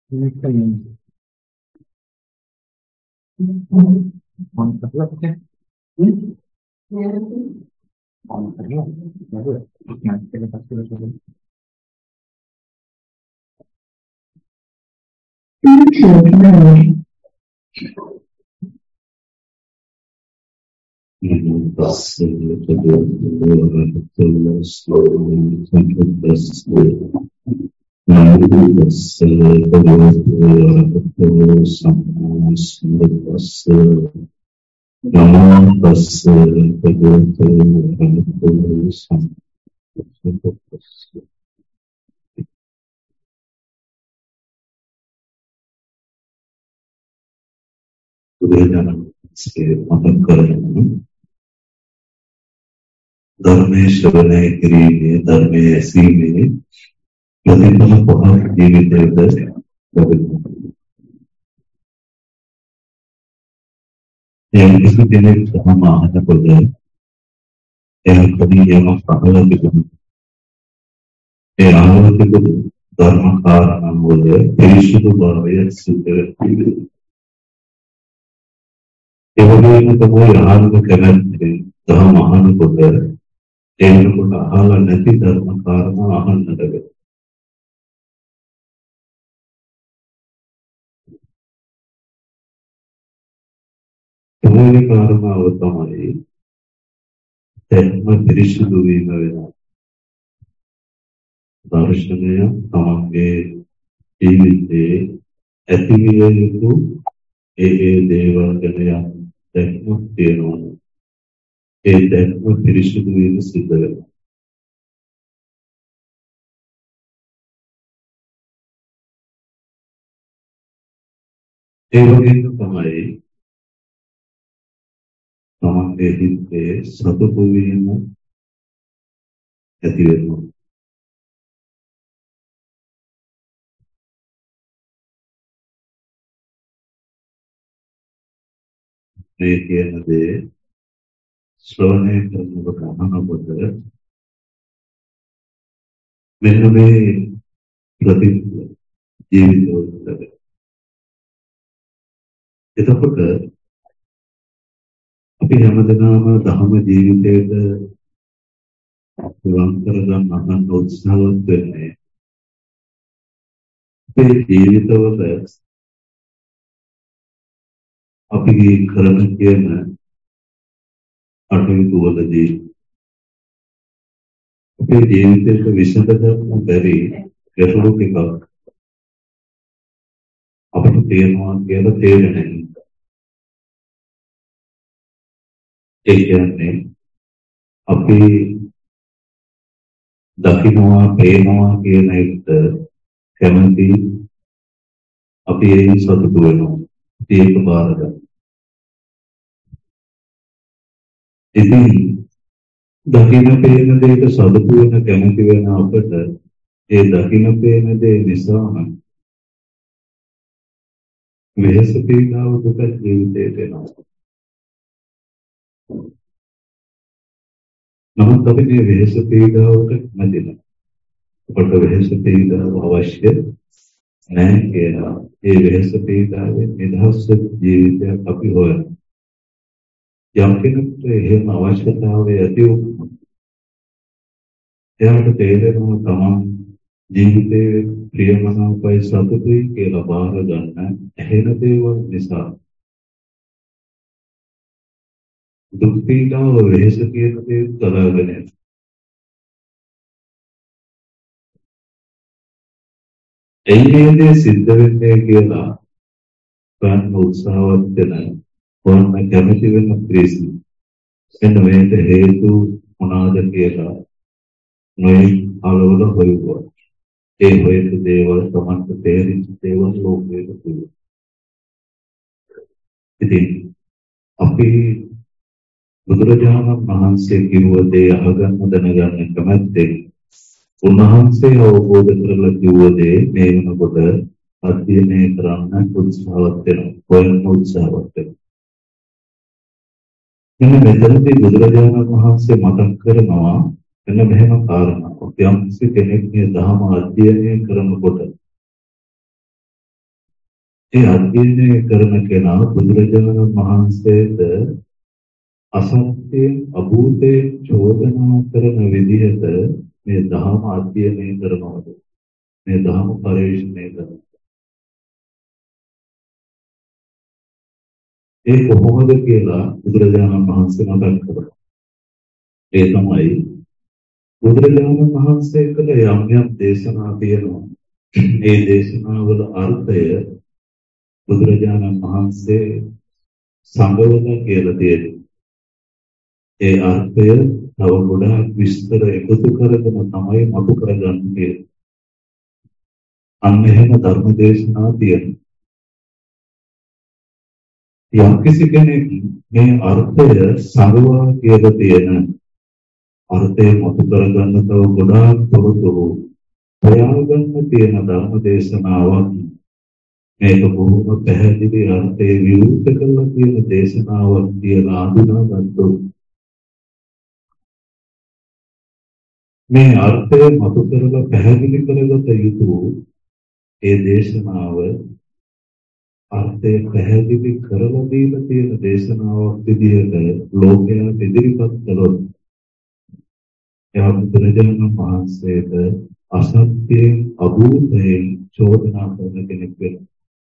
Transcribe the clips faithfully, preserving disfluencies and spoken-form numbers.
Ini kontraknya pakai kontraknya baru ya. Nah, kita pasti harus ada. धर्मे श्रवणे किरीमे धर्मे सीमे प्रतिफल पहाड़ जीवित yang itu jadi sama ada pada yang tadi yang masalah itu yang awal itu dharma karena boleh peristiwa bahaya sudah yang itu kamu yang harus kena dharma harus boleh yang itu hal nanti dharma karena akan ada Kemudian karena utama ini, dharma peristiwa ini darshanaya tamange ජීවිතයේ ඇතිවිය යුතු ඒ ඒ දේවල් ගැන යම් දැක්මක් තියෙනවා. ඒ දැක්ම පිරිසිදු වීම සිද්ධ වෙනවා. ඒ වගේම තමයි තමන්ගේ හිතේ සතුටු වීම ඇති වෙනවා. මේ කියන දේ ශ්‍රවණය කරනකොට අහනකොට මෙන්න මේ ප්‍රතිඵල ජීවිතවල එතකොට අපි හැමදෙනාම ධර්ම ජීවිතයට ලං කරගන්න අහන්න උත්සාහවත් වෙන්නේ අපේ ජීවිතවල අපි කරන කියන අටවිතු වලදී අපේ ජීවිතයට විසඳ ගන්න බැරි ගැටලු ටිකක් අපිට තේරෙනවා කියලා තේරෙන්නේ. ඒ කියන්නේ අපි දකින්නවා පේනවා කියන එකට කැමති අපි ඒ සතුටු වෙනවා. ඒක බාර ගන්න. ඉතින් දකින්න පේන දෙයට සතුටු වෙන කැමති වෙන අපට ඒ දකින්න පේන දේ නිසාම වෙහස පීඩාව දුක ජීවිතේට එනවා. නමුත් අපි මේ වෙහස පීඩාවට නැතිනම් අපට වෙහස පීඩාව අවශ්‍ය නැහැ කියලා ඒ වෙහස පීඩාවෙන් නිදහස් ජීවිතයක් අපි හොයනවා. යම් කෙනෙකුට එහෙම අවශ්‍යතාවය ඇති වුණොත් එයාට තේරෙනවා තමන් ජීවිතයේ ප්‍රියමනාපයි සතුටුයි කියලා බාර ගන්න ඇහෙන දේවල් නිසා දුක් පීඩාව වෙහස කියන දේ තරගෙන යනවා. එයිනේ සිද්ධ වෙන්නේ කියලා ගන්න උත්සාහවත් වෙන කොහොම කැමති වෙන ප්‍රේසි එන්න මේට හේතු මොනවාද කියලා නොයි අලවල හොයුවා. ඒ හොයපු දේවල් තමන්ට තේරිච්ච දේවල් ලෝකයට පුළුවන්. ඉතින් අපි බුදුරජාණන් වහන්සේ කිව්ව දේ අහගන්න දැනගන්න කැමැත්තෙන් උන්වහන්සේ අවබෝධ කරලා කිව්ව දේ මේ වෙනකොට අධ්‍යයනය කරන්න උත්සාහවත් වෙනවා. හොයන්න උත්සාහවත් වෙනවා. මෙන්න මෙතනදී බුදුරජාණන් වහන්සේ මතක් කරනවා මෙන්න මෙහෙම කාරණාවක්. යම් කෙනෙක් මේ ධර්ම අධ්‍යයනය කරනකොට ඒ අධ්‍යයනය කරන කෙනා බුදුරජාණන් වහන්සේට අසත්‍යයෙන් අභූතයෙන් චෝදනා කරන විදිහට මේ ධර්ම අධ්‍යයනය කරනවද මේ ධර්ම පරිශ්‍රණය කරනවා. ඒ කොහොමද කියලා බුදුරජාණන් වහන්සේ මතක් කරනවා. ඒ තමයි බුදුරජාණන් වහන්සේ කළ යම් යම් දේශනා තියෙනවා. ඒ දේශනාවල අර්ථය බුදුරජාණන් වහන්සේ සංගවලා කියලා තියෙනවා. ඒ අර්ථය තව ගොඩාක් විස්තර එකතු කරගෙන තමයි මතු කරගන්න තියෙන්නේ. අන්න එහෙම ධර්ම දේශනා තියෙනවා. යම් කිසි කෙනෙක් මේ අර්ථය සංගවා කියලා තියෙන අර්ථය මතු කරගන්න තව ගොඩාක් තොරතුරු හොයාගන්න තියෙන ධර්ම දේශනාවක්. මේක බොහොම පැහැදිලි අර්ථය විවෘත කරලා තියෙන දේශනාවක් කියලා අඳුනාගත්තොත් මේ අර්ථය මතු කරලා පැහැදිලි කරගත යුතු ඒ දේශනාව අර්ථය පැහැදිලි කරලා දීලා තියෙන දේශනාවක් විදිහට ලෝකයට ඉදිරිපත් කළොත් එයා බුදුරජාණන් වහන්සේට අසත්‍යයෙන් අභූතයෙන් චෝදනා කරන කෙනෙක් වෙනවා.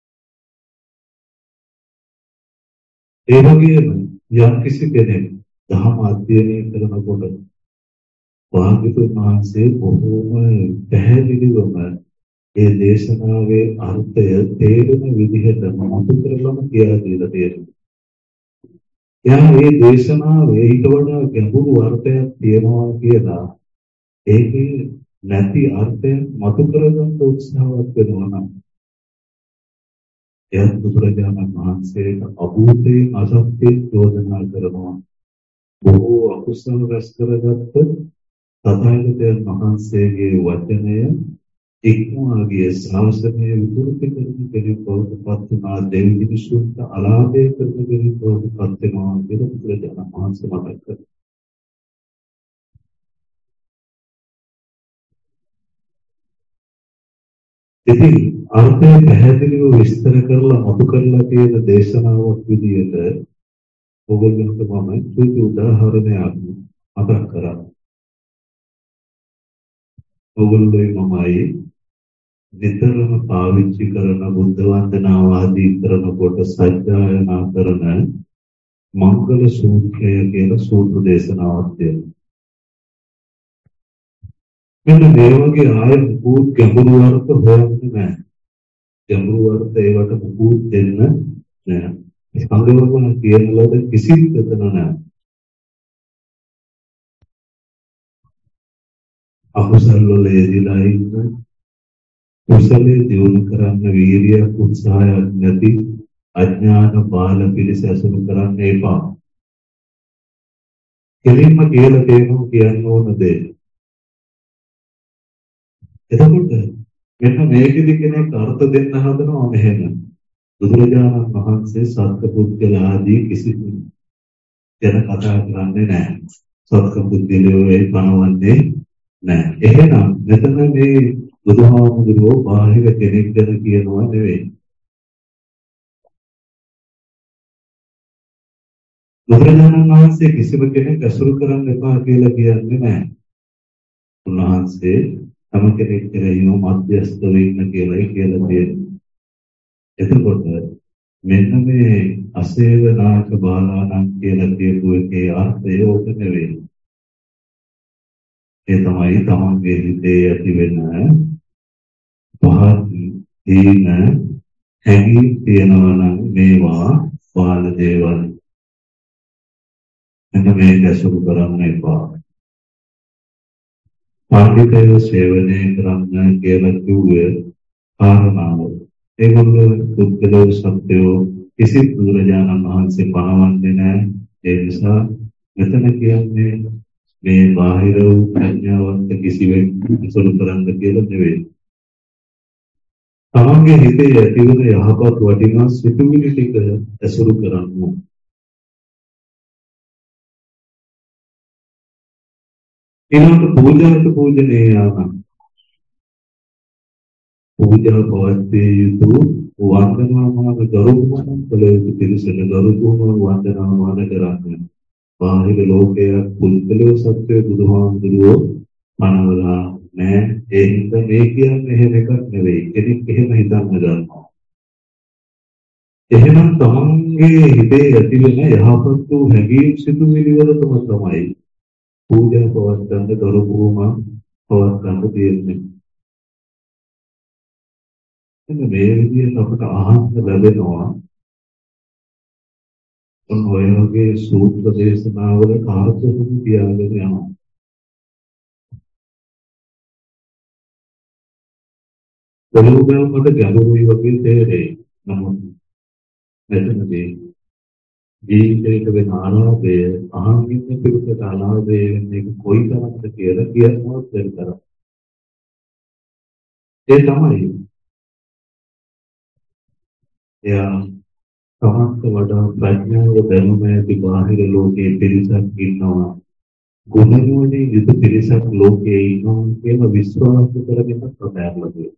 ඒ වගේම යම් කිසි කෙනෙක් ධර්ම අධ්‍යයනය කරනකොට භාග්‍යවතුන් වහන්සේ බොහෝම පැහැදිලිවම ඒ දේශනාවේ අර්ථය තේරෙන විදිහට මතු කරලම කියලා දීලා තියෙනවා. එයා මේ දේශනාවේ ඊට වඩා ගැඹුරු අර්ථයක් තියෙනවා කියලා ඒකේ නැති අර්ථයක් මතු කරගන්න උත්සාහවත් වෙනවා නම් එයා බුදුරජාණන් වහන්සේට අභූතයෙන් අසත්‍යයෙන් චෝදනා කරනවා. බොහෝ අකුසල රැස් කරගත්ත තථාගතයන් වහන්සේගේ වචනය ඉක්මවා ගිය ශාසනය විකෘති කරන කෙනෙක් බවට පත් වුණා. දෙවි මිනිසුන්ට අලාභය කරන කෙනෙක් බවට පත් වෙනවා කියලා බුදුරජාණන් වහන්සේ මතක් කරනවා. ඉතින් අර්ථය පැහැදිලිව විස්තර කරලා මතු කරලා තියෙන දේශනාවක් විදිහට ඔයගොල්ලන්ට මම සුදු උදාහරණයක් මතක් කරා. ඔයගොල්ලෝයි මමයි නිතරම පාවිච්චි කරන බුද්ධ වන්දනාව ආදී කරනකොට සජ්ජායනා කරන මංගල සූත්‍රය කියලා සූත්‍ර දේශනාවක් තියෙනවා. මෙන්න මේ වගේ ආයෙ මුකුත් ගැඹුරු අර්ථ හොයන්නේ නැහැ. ගැඹුරු අර්ථ ඒවට මුකුත් දෙන්න නැහැ. සංගවන කියන ලද කිසිත් දෙතන නැහැ. අකුසල වල යෙදিলা ඉන්න කුසලයේ දියුණු කරන්න වීරියක් උත්සාහයක් නැති අඥාන බාල පිළිස ඇසුරු කරන්න එපා. කෙලින්ම කියලා තේරුම් කියන්න ඕන දේ. එතකොට මෙන්න මේකෙදි කෙනෙක් අර්ථ දෙන්න හදනවා මෙහෙම. බුදුරජාණන් වහන්සේ සත්පුද්ගල ආදී කිසි ගැන කතා කරන්නේ නැහැ. සත්පුද්ගලයෝ ඒ පනවන්නේ නැහැ. එහෙනම් මෙතන මේ බුදුහාමුදුරුවෝ බාහිර කෙනෙක් ගැන කියනවා නෙවෙයි. බුදුරජාණන් වහන්සේ කිසිම කෙනෙක් අසුරු කරන්න එපා කියලා කියන්නේ නැහැ. උන්වහන්සේ තම කෙනෙක් කෙරෙහිම මධ්‍යස්ථ වෙන්න කියලායි කියලා තියෙනවා. එතකොට මෙන්න මේ අසේවනාක බාලාණන් කියලා කියපු එකේ අර්ථය ඕක නෙවෙයි. ඒ තමයි තමන්ගේ හිතේ ඇති වෙන පහත් දීන හැඟීම් තියෙනවා නම් මේවා බාල දේවල්. එන්න මේක අසුරු කරන්න එපා. පාණ්ඩිතයෝ සේවනය කරන්න කියලා කිව්වේ කාරණාව. ඒගොල්ලෝ පුද්ගලෝ සත්‍යෝ කිසි බුදුරජාණන් වහන්සේ පනවන්නේ නැහැ. ඒ නිසා මෙතන කියන්නේ මේ බාහිර වූ ප්‍රඥාවන්ත කිසිවෙක් අසුරු කරන්න කියලා නෙවෙයි. තමන්ගේ හිතේ ඇතිවන යහපත් වටිනා සිතුවිලි ටික අසුරු කරන්න. ඊළඟට පූජාට පූජනීයානම් පූජා පවත්විය යුතු වන්දනාමාන ගරුකුමන කළ යුතු පිරිසට ගරුකුමන වන්දනාමාන කරන්නේ. බාහිර ලෝකයේ පුද්ගලෝ සත්‍ය බුදුහාමුදුරුවෝ පනවලා නෑ. ඒ හින්දා මේ කියන්නේ එහෙම එකක් නෙවෙයි. කෙනෙක් එහෙම හිතන්න ගන්නවා. එහෙනම් තමන්ගේ හිතේ ඇති වෙන යහපත් වූ හැඟීම් සිතුවිලි වලටම තමයි පූජා පවත්වන්න ගරුකුමන පවත්වන්න තියෙන්නේ. එන්න මේ විදිහට අපට අහන්න ලැබෙනවා ඔන්න ඔය වගේ සූත්‍ර දේශනාවල කාර්යතුන් තියාගෙන යනවා. බලුගල් මට ගැඹුරුයි වගේ තේරෙයි. නමුත් මෙතනදී ජීවිතයට වෙන ආලාභය අහංගින්න පිළිපද ආලාභය වෙන්නේ කොයි තරම්ද කියලා කියනවත් බැරි තරම්. ඒ තමයි එයා තමන්ට වඩා ප්‍රඥාව දැනුම ඇති බාහිර ලෝකයේ පිරිසක් ඉන්නවා. ගුණනුවණින් යුතු පිරිසක් ලෝකයේ ඉන්නවා කියලා විශ්වාස කරගෙන ප්‍රබෑරලද.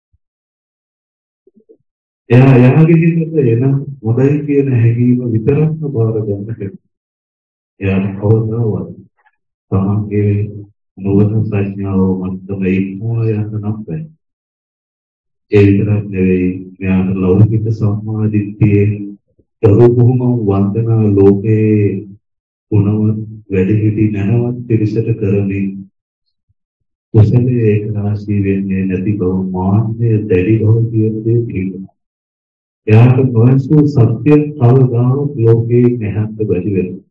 එයා එයාගේ හිතේ එන මොදයි කියන හැඟීම විතරක්ම බාර ගන්න හැකියි. එයා කවදාවත් තමන්ගේ නුවණ ප්‍රඥාව මතම ඉක්මවා යන්න නම් බෑ. ඒ විතරක් නෙවෙයි මෙයාට ලෞකික සම්මාදිට්ඨියේ දරුබුහුම වන්දනා ලෝකේ ගුණවත් වැඩිහිටි නැනවත් පිරිසට කරමින් කුසලයේ ඒක රාශී වෙන්නේ නැති බව මාන්නේ දැඩි බව කියන දේ පිළිගන්නවා. එයාට නොඇසු සත්‍ය කවදාවත් ලෝකේ නැහැත් බැරි වෙනවා.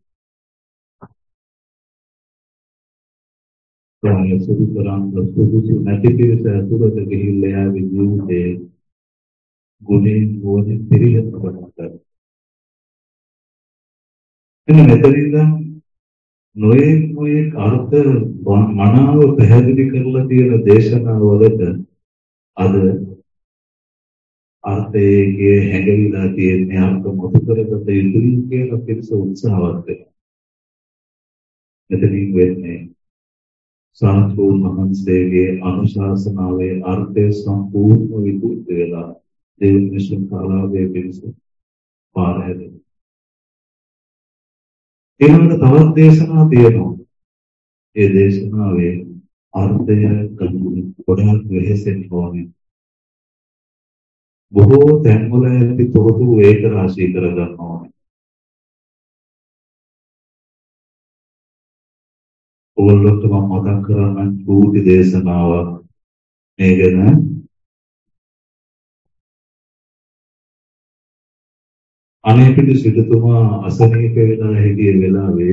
ඒ සුදු කරන් සුදුසු නැති පිරිස ඇතුළත ගිහිල්ලා යාගේ ජීවිතේ ගුණේ ගුණේ පිළිගන්න පටන් ගන්නවා. එන්න මෙතනින්ද නොයේ නොයේ අර්ථ මනාව පැහැදිලි කරලා තියෙන දේශනාවලට අද අර්ථයේ හැඟවිලා තියෙන අර්ථ මොකද කරගත යුතුයි කියලා පිළිස උත්සාහවත් වෙනවා. මෙතනින් වෙන්නේ සාතුන් මහන්සේගේ අනුශාසනාවේ අර්ථය සම්පූර්ණ විකෘත වෙලා දෙවියන් සම්පාලාවේ පිළිස පාරහැදෙන. ඊළඟට තවත් දේශනා තියෙනවා. ඒ දේශනාවේ අර්ථය ගොඩාක් වෙහෙසෙන්න ඕනේ. බොහෝ තැන්වල ඇති තොරතුරු ඒක රාශී කර ගන්න ඕනේ. ඕල්ලොත් මම මතක් කරන්න චූටි දේශනාවක් මේ ගැන. අනේපිට සිටුතුමා අසනීප වෙලා හිටිය වෙලාවේ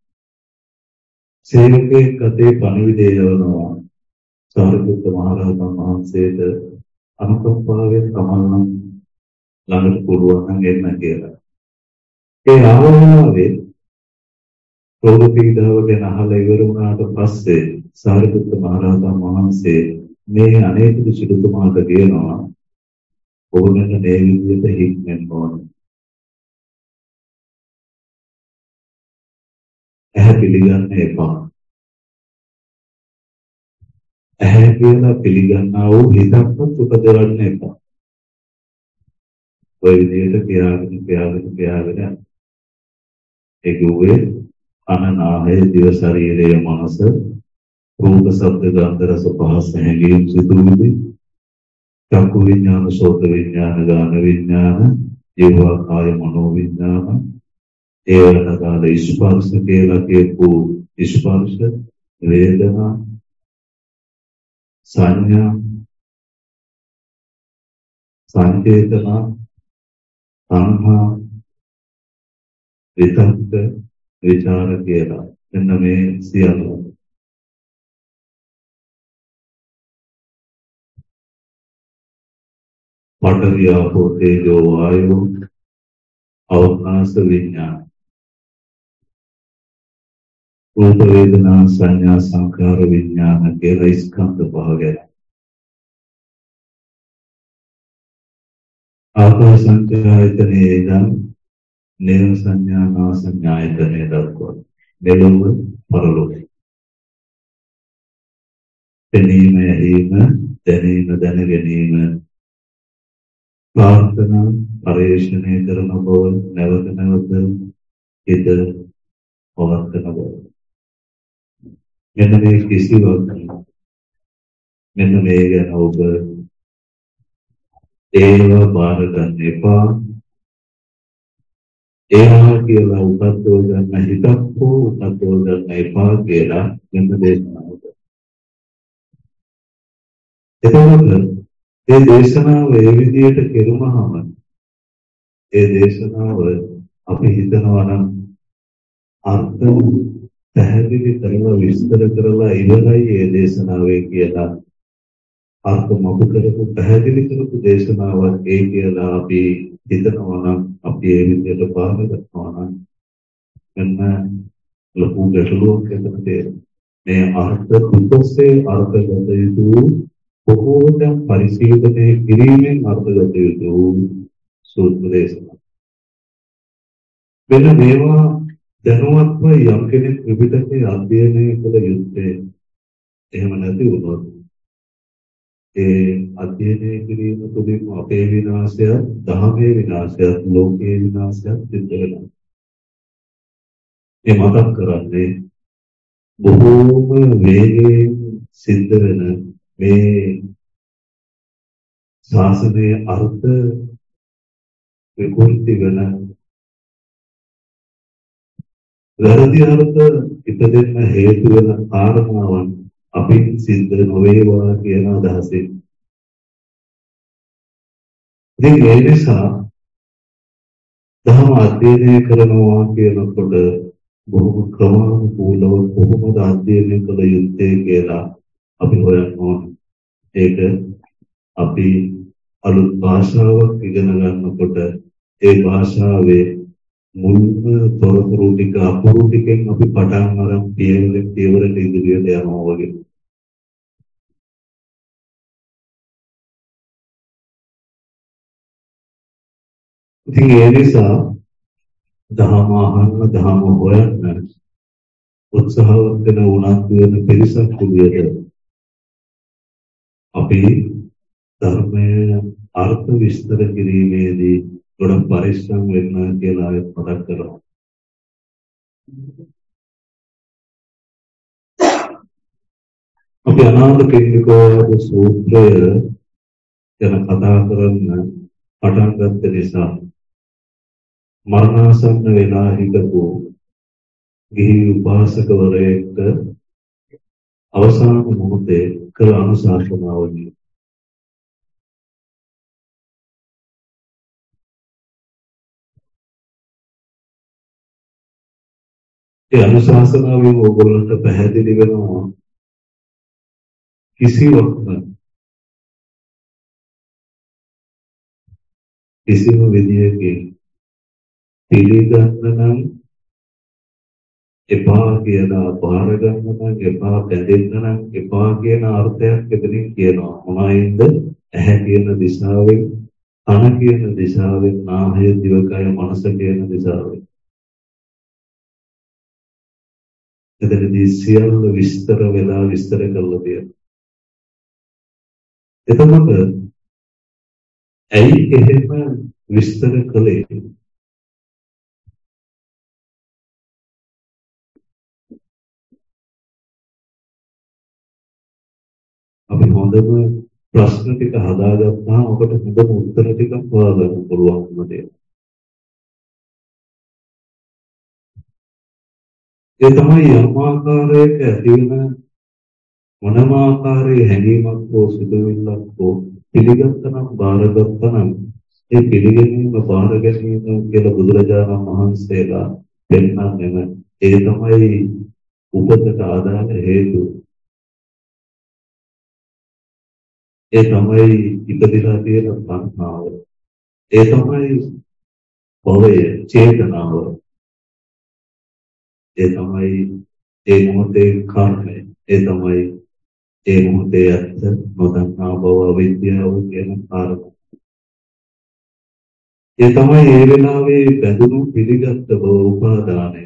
සේවකයෙක් අතේ පණිවිඩය යවනවා සාරිපුත්ත මහ රහතන් වහන්සේට අනුකම්පාවෙන් තමන් ළඟට පුළුවන් නම් එන්න කියලා. ඒ ආවමනාවේ රෝග පීඩාව ගැන අහලා ඉවර වුණාට පස්සේ සාරිපුත්ත මහ රහතන් වහන්සේ මේ අනේපිට සිටුතුමාට කියනවා ඕනෑම මේ විදිහට හික්මෙන්න ඕනේ. ඇහැ පිළිගන්න එපා. ඇහැ කියලා පිළිගන්නා වූ හිතක්වත් උපදවන්න එපා. ඔය විදිහට පියාගෙන පියාගෙන පියාගෙන ඒ ගුවේ අනනාහය දිව ශරීරයේ මනස රූප ශබ්ද ගන්ධ රස පහස හැඟීම් සිතුවිලි චක්කු විඥාන සෝත විඥාන ගාන විඥාන ජීවා කාය මනෝ විඥාන ඒවලකාල ස්පර්ශ කියලා කියපු ස්පර්ශ වේදනා සංඥා සංකේතනා සංහා විතක්ක විචාර කියලා එන්න මේ සියල්ල පඨවි ආපෝ තේජෝ වායෝ අවකාශ විඥාන රූප වේදනා සංඥා සංඛාර විඥාන කියලා ස්කන්ධ පහ ගැන ආකාශ සංඛායතනේ ඉඳන් නේව සංඥා නා සංඥායතනේ දක්වා මෙලොව පරලොව පෙනීම ඇහිම දැනීම දැන ගැනීම ප්‍රාර්ථනා පරිශ්‍රණය කරන බව නැවත නැවත හිත පවත්වන බව මෙන්න මේ කිසිවක් මෙන්න මේ ගැන ඔබ ඒව බාර ගන්න එපා ඒවා කියලා උපත්ව ගන්න හිතක් හෝ උපත්ව ගන්න එපා කියලා මෙන්න දේශනාව. එතකොට මේ දේශනාව ඒ විදිහට කෙරුමහම ඒ දේශනාව අපි හිතනවා නම් අර්ථ පැහැදිලි කරලා විස්තර කරලා ඉවරයි ඒ දේශනාවේ කියලා අර්ථ මතු කරපු පැහැදිලි කරපු දේශනාවක් ඒ කියලා අපි හිතනවා නම් අපි ඒ විදිහට බාර ගන්නවා නම් මෙන්න ලොකු ගැටලුවක් ඇතිවෙනවා මේ අර්ථ පුතසේ අර්ථගත යුතු බොහෝ දැන් පරිශීලනය කිරීමෙන් අර්ථගත යුතු සූත්‍ර දේශනා මෙන්න මේවා දැනුවත්ව යම් කෙනෙක් විවිධකේ අධ්‍යයනය කළ යුත්තේ එහෙම නැති වුණොත් ඒ අධ්‍යයනය කිරීම තුළින් අපේ විනාශය, ධර්මයේ විනාශය, ලෝකයේ විනාශය සිද්ධ වෙනවා. මේ මතක් කරන්නේ බොහෝම වේගයෙන් සිද්ධ වෙන මේ ශාසනයේ අර්ථ විකෘති වෙන වැරදි අර්ථ ඉපදෙන්න හේතු වෙන කාරණාවන් අපි සිද්ධ නොවේවා කියන අදහසින්. ඉතින් ඒ නිසා ධර්ම අධ්‍යයනය කරනවා කියනකොට බොහොම ක්‍රමානුකූලව කොහොමද අධ්‍යයනය කළ යුත්තේ කියලා අපි හොයන්න ඕන. ඒක අපි අලුත් භාෂාවක් ඉගෙන ගන්නකොට ඒ භාෂාවේ මුල්ම තොරතුරු ටික අපුරු ටිකෙන් අපි පටන් අරන් පියවරෙන් පියවරට ඉදිරියට යනවා වගේ. ඉතින් ඒ නිසා දහම අහන්න දහම හොයන්න උත්සාහවත් වෙන උනන්දු වෙන පිරිසක් විදියට අපි ධර්මයේ අර්ථ විස්තර කිරීමේදී ගොඩක් පරිස්සම් වෙන්න කියලා මතක් කරනවා. අපි අනාථ පින්ඩිකෝප සූත්‍රය ගැන කතා කරන්න පටන් ගත්ත නිසා මරණාසන්න වෙලා හිටපු ගිහි උපාසකවරයෙක්ට අවසාන මොහොතේ කළ අනුශාසනාවලිය ඒ අනුශාසනාවෙන් ඕගොල්ලන්ට පැහැදිලි වෙනවා කිසිවක්ම කිසිම විදියකින් පිළිගන්න නම් එපා කියලා බාර ගන්න නම් එපා බැඳෙන්න නම් එපා කියන අර්ථයක් එතනින් කියනවා. මොනයින්ද? ඇහැ කියන දිශාවෙන්, කන කියන දිශාවෙන්, නාහය, දිවකය, මනස කියන දිශාවෙන්. එතනදී සියල්ල විස්තර වෙලා විස්තර කරලා තියෙනවා. එතකොට ඇයි එහෙම විස්තර කළේ? අපි හොඳම ප්‍රශ්න ටික හදාගත්තාම ඔකට හොඳම උත්තර ටික හොයාගන්න පුළුවන් වුණේ. ඒ තමයි යම් ආකාරයක ඇති වෙන මොනම ආකාරයේ හැඟීමක් හෝ සිතුවිල්ලක් හෝ පිළිගත්තනම් බාරගත්තනම් ඒ පිළිගැනීම බාර ගැනීම කියලා බුදුරජාණන් වහන්සේලා පෙන්නන්නේ ඒ තමයි උපතට ආදාන හේතුව. ඒ තමයි ඉපදිලා තියෙන සංස්කාරය. ඒ තමයි භවය, චේතනාව. ඒ තමයි ඒ මොහොතේ කර්මය. ඒ තමයි ඒ මොහොතේ ඇත්ත නොදන්නා බව අවිද්‍යාව කියන කාරණා. ඒ තමයි ඒ වෙලාවේ බැඳුණු පිළිගත් බව උපාදානය.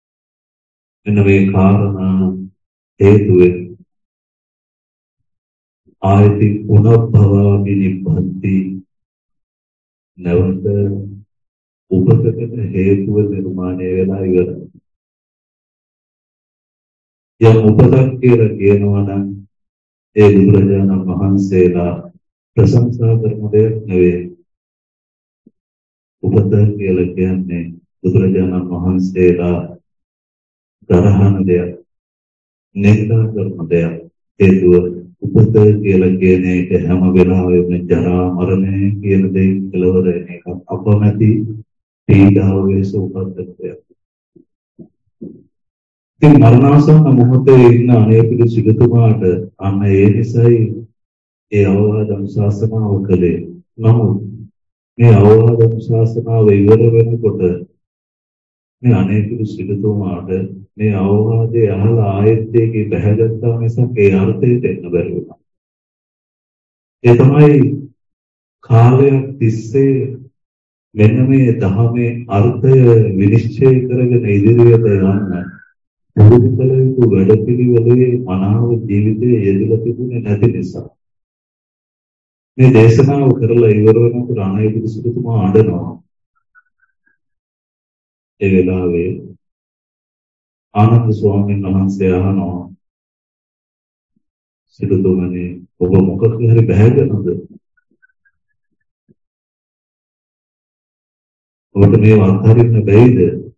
එන්න මේ කාරණා හේතුවෙන් ආයති පුනබ්භවාමි නිබ්බන්ති නැවත උපතකට හේතුව නිර්මාණය වෙලා ඉවරයි. යම් උපතක් කියලා කියනවා නම් ඒ බුදුරජාණන් වහන්සේලා ප්‍රශංසා කරන දෙයක් නෙවෙයි. උපත කියලා කියන්නේ බුදුරජාණන් වහන්සේලා දරහන දෙයක්, නින්දා කරන දෙයක්. හේතුව උපත කියලා කියන එක හැම වෙලාවෙම ජරා මරණය කියන දෙයින් කෙලවර වෙන එකක්. අපමැති පීඩාව වේස උපතක්. ඉතින් මරණාසන්න මොහොතේ ඉන්න අනේපිඩු සිටුතුමාට අන්න ඒ නිසයි ඒ අවවාද අනුශාසනාව කළේ. නමුත් මේ අවවාද අනුශාසනාව ඉවර වෙනකොට මේ අනේපිඩු සිටුතුමාට මේ අවවාදේ අහලා ආයෙත් ඒකේ බහැගත්තා මිසක් ඒ අර්ථයට එන්න බැරි වුණා. ඒ තමයි කාලයක් තිස්සේ මෙන්න මේ ධර්මයේ අර්ථය විනිශ්චය කරගෙන ඉදිරියට යන්න පුරුදු කළ යුතු වැඩපිළිවෙලේ මනාව ජීවිතයේ යෙදලා තිබුණේ නැති නිසා මේ දේශනාව කරලා ඉවර වෙනකොට අනේපිඩු සිටුතුමා අඬනවා. ඒ වෙලාවේ ආනන්ද ස්වාමීන් වහන්සේ අහනවා සිටුතුමනි ඔබ මොකක් හරි බහැගෙනද? ඔබට මේ අත්හරින්න බැයිද?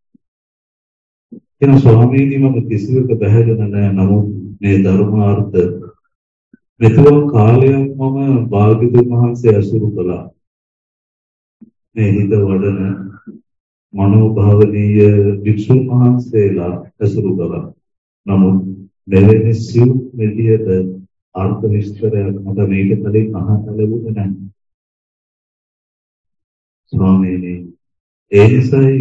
එන ස්වාමීනි මම කිසිවක බහැගෙන නැහැ. නමුත් මේ ධර්මාර්ථ මෙතුම් කාලයක් මම භාග්‍යවතුන් වහන්සේ අසුරු කළා. මේ හිත වඩන මනෝභාවනීය වික්ෂුන් වහන්සේලා අසුරු කළා. නමුත් මෙවැනි සිව් විදියට අර්ථ විස්තරයක් මට මේක කලින් අහන්න ලැබුණේ නැහැ. ස්වාමීනි ඒ නිසායි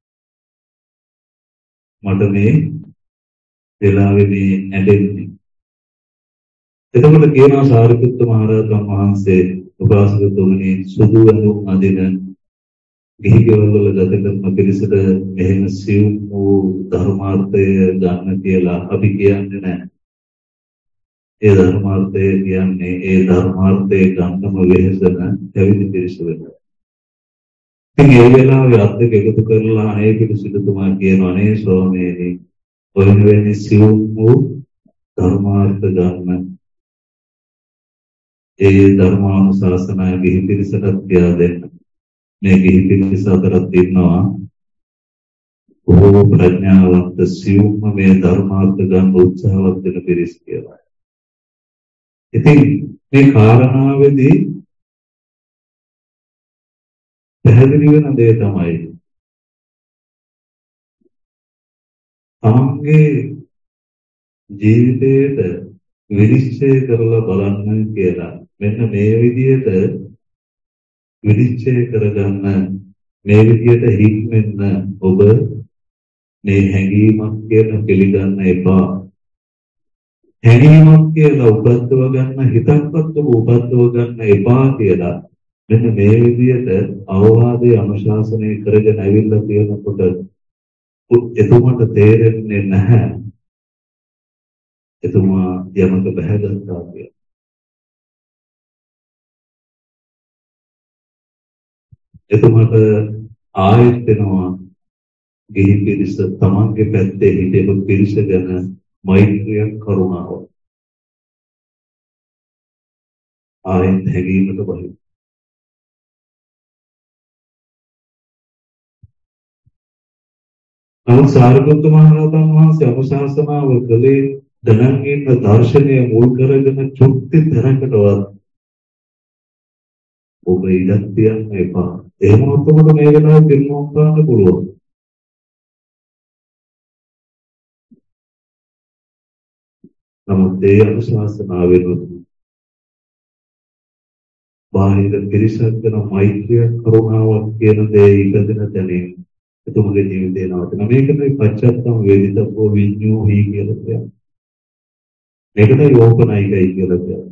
මට මේ වෙලාවේ මේ ඇඬෙන්නේ. එතකොට කියනවා සාරිපුත්ත මහ රහතන් වහන්සේ උපාසකතුමනි සුදු ඇඳුම් අඳින ගිහි ගෙවල් වල ගත කරන පිරිසට මෙහෙම සිව් වූ ධර්මාර්ථය ගන්න කියලා අපි කියන්නේ නැහැ. ඒ ධර්මාර්ථය කියන්නේ ඒ ධර්මාර්ථය ගන්නම වෙහෙසන පැවිදි පිරිස වෙනවා. ඉතින් ඒ වෙලාවේ අත් දෙක එකතු කරලා අනේපිඩු සිටුතුමා කියනවා අනේ ස්වාමීනි ඔය වෙන්නේ සිව් වූ ධර්මාර්ථ ගන්න ඒ ධර්මානුශාසනාව ගිහි පිරිසට කියා දෙන්න. මේ ගිහි පිරිස අතරත් ඉන්නවා බොහෝ ප්‍රඥාවන්ත සිව්ම මේ ධර්මාර්ථ ගන්න උත්සාහවත් වෙන පිරිස කියලා. ඉතින් මේ කාරණාවේදී පැහැදිලි වෙන දේ තමයි තමන්ගේ ජීවිතයට විනිශ්චය කරලා බලන්න කියලා. මෙන්න මේ විදිහට විනිශ්චය කරගන්න මේ විදිහට හික්මෙන්න ඔබ මේ හැඟීමක් කියන පිළිගන්න එපා. හැඟීමක් කියලා උපද්දව ගන්න හිතක්වත් ඔබ උපද්දව ගන්න එපා කියලා. මෙන්න මේ විදිහට අවවාදයේ අනුශාසනය කරගෙන ඇවිල්ලා තියෙනකොට එතුමාට තේරෙන්නේ නැහැ. එතුමා යමක බහැගත්තා කියලා. එතුමාට ආයෙත් වෙනවා ගිහි පිරිස තමන්ගේ පැත්තේ හිටපු පිරිස ගැන මෛත්‍රිය කරුණාව. ආයෙත් හැඟීමට බහි. නමුත් සාරිපුත්ත මහ රහතන් වහන්සේ අනුශාසනාව කළේ ධනංගින දර්ශනය මුල් කරගෙන චුක්ති තරකටවත් ඔබ ඉඩක් තියන්න එපා. එහෙම වුණොත් මේ වෙලාවේ පිරිනොම් ගන්න පුළුවන්. නමුත් ඒ අනුශාසනාවෙන් බාහිර පිරිසක් ගැන මෛත්‍රිය කරුණාවක් කියන දේ ඉපදෙන තැනින් එතුමගේ ජීවිතේ නවතින. මේකනේ පච්චත්තම් වේදිතබ්බෝ විඤ්ඤෝහි කියලා කියන්නේ. මේකනේ යෝපනයිකයි කියලා කියන්නේ.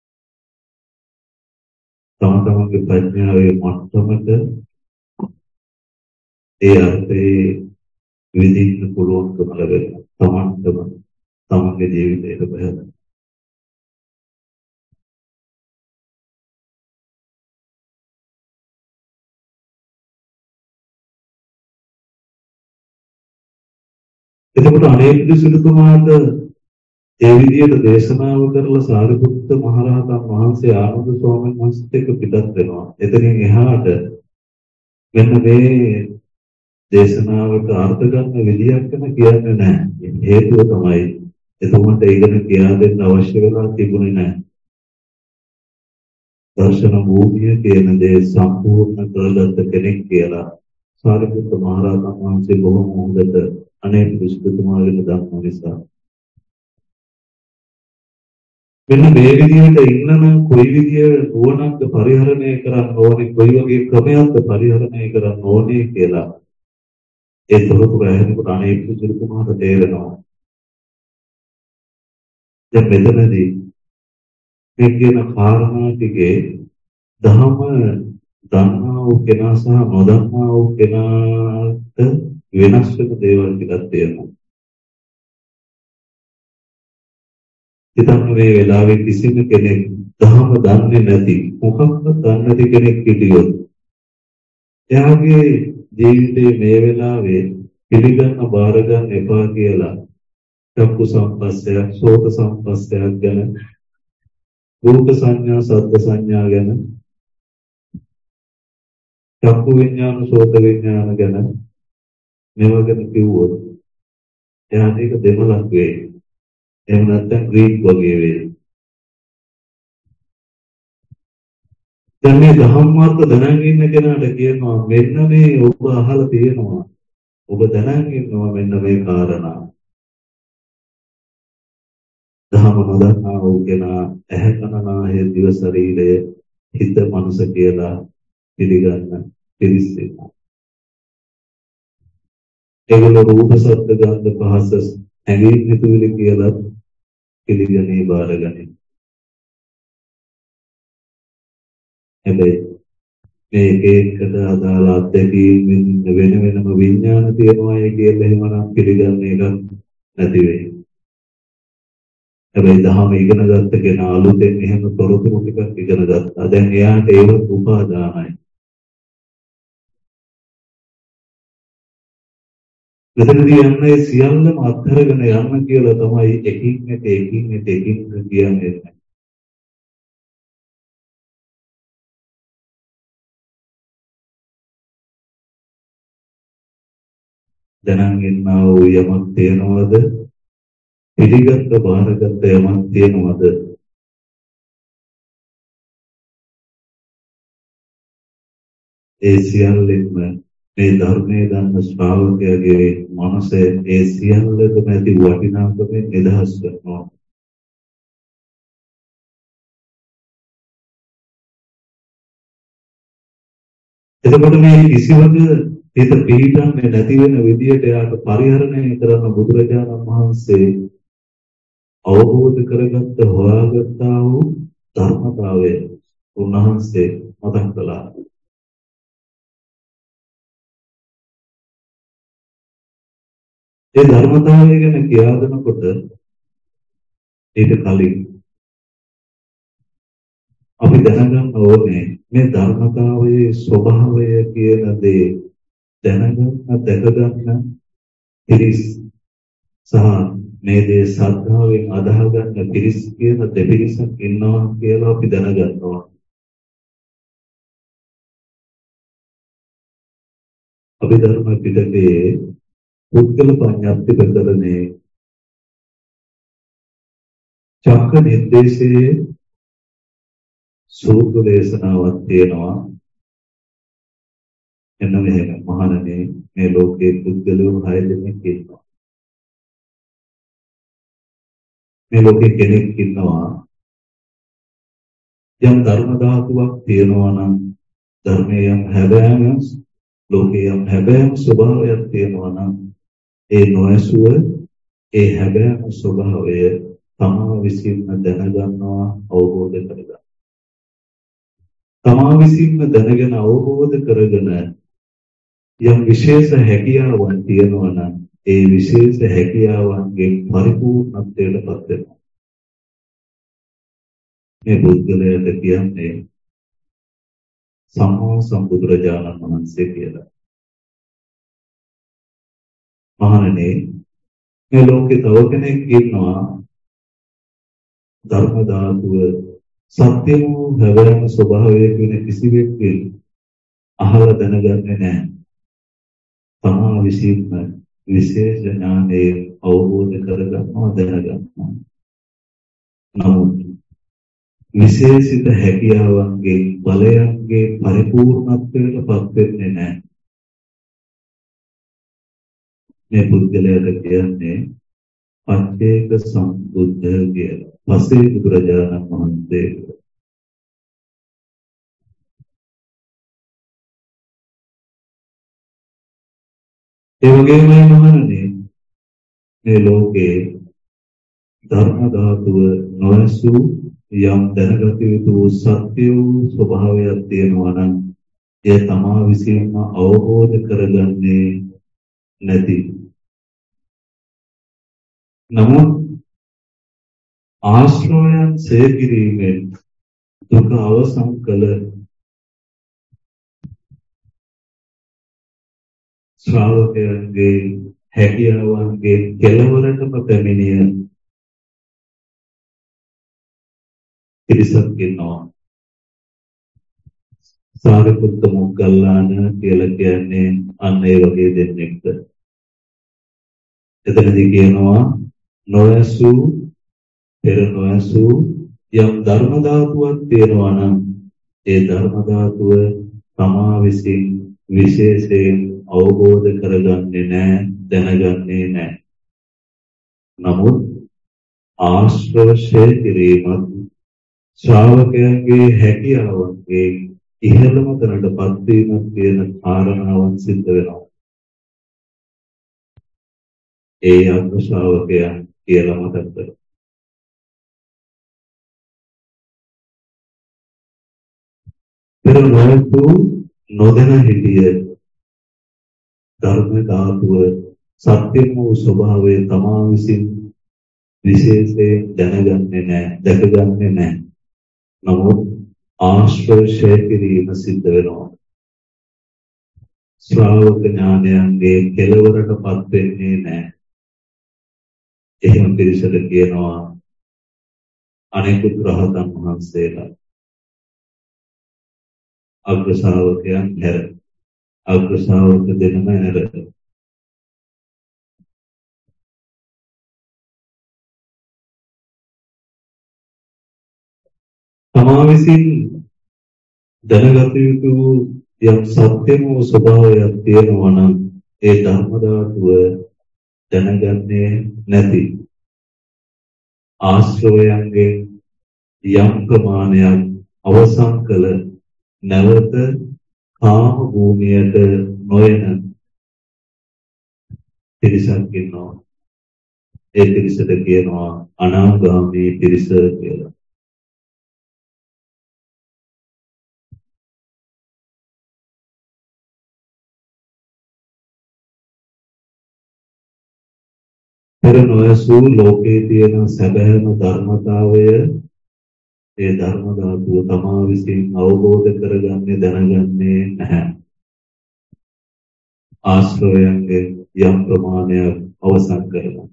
තම තමන්ගේ ප්‍රඥාවේ මට්ටමට ඒ අර්ථයේ විදින්න පුළුවන්කම ලැබෙනවා. තමන්ටම තමන්ගේ ජීවිතයට බහැලා. එතකොට අනේක සිටුතුමාට ඒ විදිහට දේශනාව කරලා සාරිපුත්ත මහරහතන් වහන්සේ ආනන්ද ස්වාමීන් වහන්සේත් එක්ක පිටත් වෙනවා. එතනින් එහාට මෙන්න මේ දේශනාවට අර්ථ ගන්න විදියක් ගැන කියන්නේ නැහැ. හේතුව තමයි එතුමන්ට ඉගෙන කියා දෙන්න අවශ්‍ය වෙලා තිබුණේ නැහැ. දර්ශන භූමිය කියන දේ සම්පූර්ණ කරගත්ත කෙනෙක් කියලා සාරිපුත්ත මහරහතන් වහන්සේ බොහොම හොඳට අනේක විසුතුමාගෙන දක්වන නිසා මෙන්න මේ විදිහට ඉන්නනම් කොයි විදිය නුවණක්ද පරිහරණය කරන්න ඕනේ, කොයි වගේ ක්‍රමයක්ද පරිහරණය කරන්න ඕනේ කියලා ඒ තොරතුරු ඇහෙනකොට අනේක විසුතුමාට තේරෙනවා. දැන් මෙතනදී මේ කියන කාරණා ටිකේ දහම දන්නා වූ කෙනා සහ නොදන්නා වූ කෙනාට වෙනස් වෙන දේවල් ටිකක් තියෙනවා. ඉතින් මේ වෙලාවේ කිසිම කෙනෙක් දහම දන්නේ නැති, මොකක්ද දන්නේ නැති කෙනෙක් හිටියොත් එයාගේ ජීවිතේ මේ වෙලාවේ පිළිගන්න බාර ගන්න එපා කියලා චක්කු සම්පස්සයක්, සෝත සම්පස්සයක් ගැන, රූප සංඥා, ශබ්ද සංඥා ගැන, චක්කු විඥාන, සෝත විඥාන ගැන මේවා ගැන කිව්වොත් එයාට ඒක දෙමළක් වෙයි. එහෙම නැත්නම් ග්‍රීක් වගේ වෙයි. දැන් මේ ධම්මාර්ථ දැනගෙන ඉන්න කෙනාට කියනවා මෙන්න මේ ඔබ අහලා තියෙනවා. ඔබ දැනගෙන ඉන්නවා මෙන්න මේ කාරණා. දහම නොදන්නා වූ කෙනා ඇහැ කන නාසය දිව ශරීරය හිත මනස කියලා පිළිගන්න පිළිස්සෙනවා. ඒගොල්ලෝ රූප ශබ්ද ගන්ධ පහස හැඟීම් හිතුවිලි කියලා පිළිගන්නේ බාරගන්නේ. හැබැයි මේ ඒකට අදාළ අත්දැකීම් වෙන වෙනම විඥාන තියෙනවා කියලා එහෙමනම් පිළිගන්න එක නැති වෙයි. හැබැයි දහම ඉගෙන ගත්ත කෙනා අලුතෙන් එහෙම තොරතුරු ටිකක් ඉගෙන ගත්තා. දැන් එයාට ඒක උපාදානයි. මෙතනදී යන්නේ සියල්ලම අත්හැරගෙන යන්න කියලා තමයි එකින් එක එකින් එක එකින් කියන්නේ. දැනන් ඉන්නා වූ යමක් තියනවද? පිළිගත් බාරගත් යමක් තියනවද? ඒ සියල්ලෙම මේ ධර්මයේ දන්න ශ්‍රාවකයාගේ මනසේ ඒ සියල්ලකම ඇති වටිනාකමෙන් නිදහස් කරනවා. එතකොට මේ කිසිවක හිත පිළිගන්නේ නැති වෙන විදියට යාට පරිහරණය කරන බුදුරජාණන් වහන්සේ අවබෝධ කරගත්ත හොයාගත්තා වූ ධර්මතාවය උන්වහන්සේ මතක් කළා. ඒ ධර්මතාවය ගැන කියා දෙනකොට ඊට කලින් අපි දැනගන්න ඕනේ මේ ධර්මතාවයේ ස්වභාවය කියන දේ දැනගන්න දැකගන්න පිරිස් සහ මේ දේ සද්ධාවෙන් අදාහගන්න පිරිස් කියන දෙපිරිසක් ඉන්නවා කියලා අපි දැනගන්නවා. අභිධර්ම පිටකයේ පුද්ගල පඤ්ඤාප්ති ප්‍රකරණේ චක්ක නිර්දේශයේ සූත්‍ර දේශනාවක් තියෙනවා. එන්න මෙහෙම මහණෙනි මේ ලෝකයේ පුද්ගලයෝ හය දෙනෙක් ඉන්නවා. මේ ලෝකේ කෙනෙක් ඉන්නවා යම් ධර්ම ධාතුවක් තියෙනවා නම් ධර්මයේ යම් හැබෑම ලෝකයේ යම් හැබෑම ස්වභාවයක් තියෙනවා නම් ඒ නොයසුව ඒ හැබෑම ස්වභාවය තමා විසින්ම දැනගන්නවා අවබෝධ කරගන්නවා. තමා විසින්ම දැනගෙන අවබෝධ කරගෙන යම් විශේෂ හැකියාවක් තියෙනවා නම් ඒ විශේෂ හැකියාවන්ගේ පරිපූර්ණත්වයට පත් වෙනවා. මේ බුද්ධලයට කියන්නේ සම්මා සම්බුදුරජාණන් වහන්සේ කියලා. මහණෙනි මේ ලෝකේ තව කෙනෙක් ඉන්නවා ධර්ම ධාතුව සත්‍ය වූ හැවෑම ස්වභාවයක වෙන කිසිවෙක් අහලා දැනගන්නේ නැහැ. තමා විසින්ම විශේෂ ඥානයේ අවබෝධ කරගන්නවා දැනගන්නවා. නමුත් විශේෂිත හැකියාවන්ගේ බලයන්ගේ පරිපූර්ණත්වයට පත් වෙන්නේ නැහැ. මේ පුද්ගලයාට කියන්නේ පච්චේක සම්බුද්ධ කියලා. පසේ බුදුරජාණන් වහන්සේ. ඒ වගේමයි මහණෙනි මේ ලෝකේ ධර්ම ධාතුව නොඇසු යම් දැනගත යුතු සත්‍ය වූ ස්වභාවයක් තියෙනවා නම් ඒ තමා විසින්ම අවබෝධ කරගන්නේ නැති. නමුත් ආශ්‍රයයන් ඡය කිරීමෙන් දුක අවසන් කළ ශ්‍රාවකයන්ගේ හැකියාවන්ගේ කෙලවරටම පැමිණිය පිරිසක් ඉන්නවා. සාරිපුත්ත මොග්ගල්ලාන කියලා කියන්නේ අන්න ඒ වගේ දෙන්නෙක්ද. එතනදී කියනවා නොයසු පෙර නොයසු යම් ධර්ම ධාතුවක් තියෙනවා නම් ඒ ධර්ම ධාතුව තමා විසින් විශේෂයෙන් අවබෝධ කරගන්නේ නැහැ, දැනගන්නේ නැහැ. නමුත් ආශ්‍රවශය කිරීමත් ශ්‍රාවකයන්ගේ හැකියාවන්ගේ ඉහළම තැනටපත් වීමක් කියන කාරණාවන් සිද්ධ වෙනවා. ඒ අග්‍ර ශ්‍රාවකයන් කියලා මතක් කරගන්න. පෙර නොයතු නොදැන හිටිය ධර්ම ධාතුව සත්‍ය වූ ස්වභාවය තමා විසින් විශේෂයෙන් දැනගන්නේ නැහැ, දැකගන්නේ නැහැ. නමුත් ආශ්‍රය කිරීම සිද්ධ වෙනවා. ශ්‍රාවක ඥානයන්ගේ කෙලවරටපත් වෙන්නේ නැහැ. එහෙම පිරිසට කියනවා අනෙකුත් රහතන් වහන්සේලා. අග්‍ර ශ්‍රාවකයන් හැර අග්‍ර ශ්‍රාවක දෙනම හැර තමා විසින් දැනගත යුතු යම් සත්‍යම ස්වභාවයක් තියෙනවා නම් ඒ ධර්ම ධාතුව දැනගන්නේ නැති ආශ්‍රවයන්ගේ යම් ප්‍රමාණයක් අවසන් කළ නැවත කාම භූමියට නොයන පිරිසක් ඉන්නවා. ඒ පිරිසට කියනවා අනාගාමී පිරිස කියලා. පෙර නොයසු ලෝකයේ තියෙන සැබෑම ධර්මතාවය ඒ ධර්ම ධාතුව තමා විසින් අවබෝධ කරගන්නේ දැනගන්නේ නැහැ. ආශ්‍රවයන්ගේ යම් ප්‍රමාණයක් අවසන් කරනවා.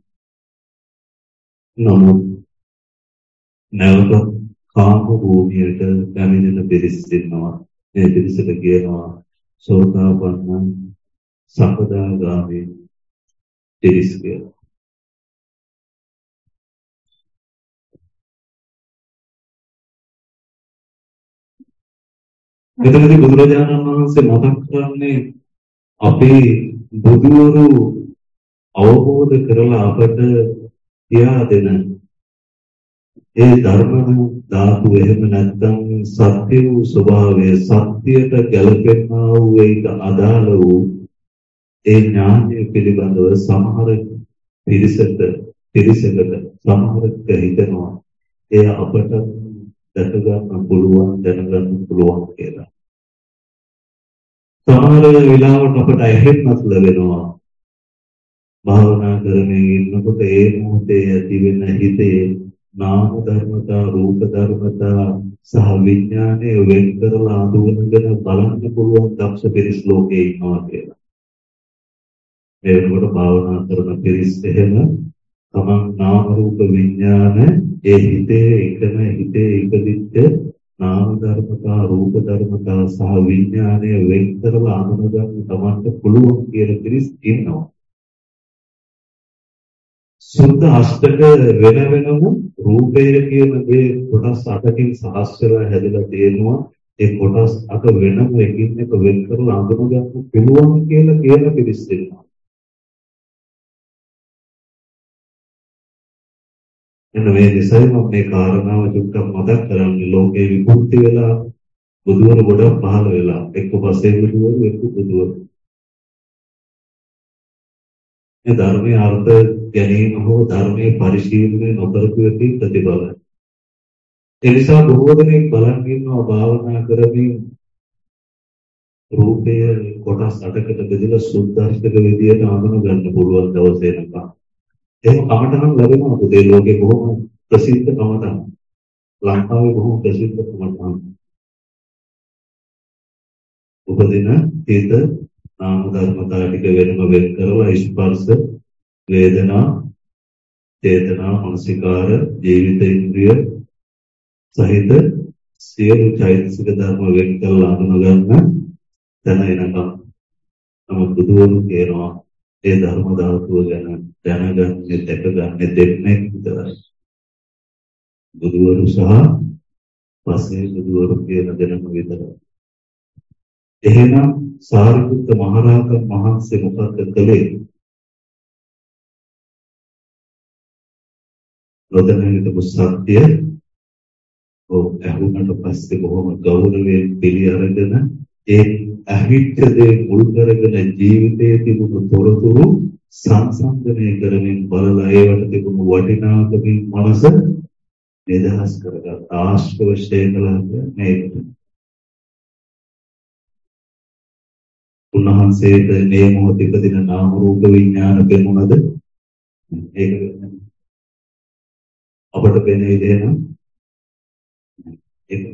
නමුත් නැවත කාම භූමියට පැමිණෙන පිරිස ඉන්නවා. මේ පිරිසට කියනවා සෝතාපන්න සකදාගාමී පිරිස කියලා. මෙතනදී බුදුරජාණන් වහන්සේ මතක් කරන්නේ අපේ බුදුවරු අවබෝධ කරලා අපට කියා දෙන ඒ ධර්ම ධාතු එහෙම නැත්නම් සත්‍ය වූ ස්වභාවය සත්‍යයට ගැලපෙනා වූ ඒක අදාළ වූ ඒ ඥානය පිළිබඳව සමහර පිරිසට පිරිසකට සමහරක හිතනවා ඒ අපට දැක ගන්න පුළුවන් දැනගන්න පුළුවන් කියලා. සමහර වෙලාවට අපට ඇහෙන්නත් ලැබෙනවා. භාවනා කරමින් ඉන්නකොට ඒ මොහොතේ ඇති වෙන හිතේ නාම ධර්මතා, රූප ධර්මතා සහ විඥානය වෙන් කරලා අඳුනගෙන බලන්න පුළුවන් දක්ෂ පිරිස් ලෝකේ ඉන්නවා කියලා. මේ වෙනකොට භාවනා කරන පිරිස් එහෙම තමන් නාම රූප විඥාන ඒ හිතේ එකම හිතේ ඉපදිච්ච නාම ධර්මතා රූප ධර්මතා සහ විඥානය වෙන් කරලා අනුගමන තමන්ට පුළුවන් කියලා පිළිස් ඉන්නවා. සුද්ධ අෂ්ටක වෙන වෙනම රූපය කියන මේ කොටස් අටකින් සකස් කරලා හැදලා තියෙනවා. ඒ කොටස් අට වෙනම එකින් එක වෙන් කරලා අඳුනගන්න පුළුවන් කියලා කියන පිළිස් දෙනවා. එන්න මේ නිසයි මම මේ කාරණාව චුට්ටක් මතක් කරන්නේ. ලෝකේ විමුක්ති වෙලා බුදුවරු ගොඩක් පහළ වෙලා එක්ක පස්සේ බුදුවරු එක්ක බුදුවරු. මේ ධර්මයේ අර්ථ ගැනීම හෝ ධර්මයේ පරිශීලනය නොකරපු එකේ ප්‍රතිඵල. ඒ නිසා බොහෝ දෙනෙක් බලන් ඉන්නවා භාවනා කරමින් රූපය කොටස් අටකට බෙදලා සුද්ධාෂ්ටක විදියට අඳුන ගන්න පුළුවන් දවසේ නකම්. එහෙම කමටනම් ලැබෙනවා පුතේ ලෝකේ බොහොම ප්‍රසිද්ධ කමටහන්. ලංකාවේ බොහොම ප්‍රසිද්ධ කමටහන්. උපදින හිත නාම ධර්මතා ටික වෙනම වෙන් කරලා ස්පර්ශ වේදනා චේතනා මනසිකාර ජීවිත ඉන්ද්‍රිය සහිත සියලු චෛතසික ධර්ම වෙන් කරලා අඳුනගන්න දැන එනකම් තම බුදුවරු කියනවා ඒ ධර්ම ධාතුව ගැන දැනගන්නේ දැකගන්නේ දෙන්නේ විතරයි. බුදුවරු සහ පස්සේ බුදුවරු කියන දෙනම විතරයි. එහෙනම් සාරිපුත්ත මහරහතන් වහන්සේ මොකද කළේ? නොදැනෙන්නට සත්‍ය ඔව් ඇහුනට පස්සේ බොහොම ගෞරවයෙන් පිළි අරගෙන ඒ අහිච්ඡ දේ මුල් කරගෙන ජීවිතයේ තිබුණු තොරතුරු සංසන්දනය කරමින් බලලා ඒවට තිබුණු වටිනාකමින් මනස නිදහස් කරගත් ආශ්‍රව ශේකලක මේකට. උන්වහන්සේට මේ මොහොතේ ඉපදින නාම රූප විඥාන පෙනුනද? ඒක අපට පෙනේ දෙන ඒක.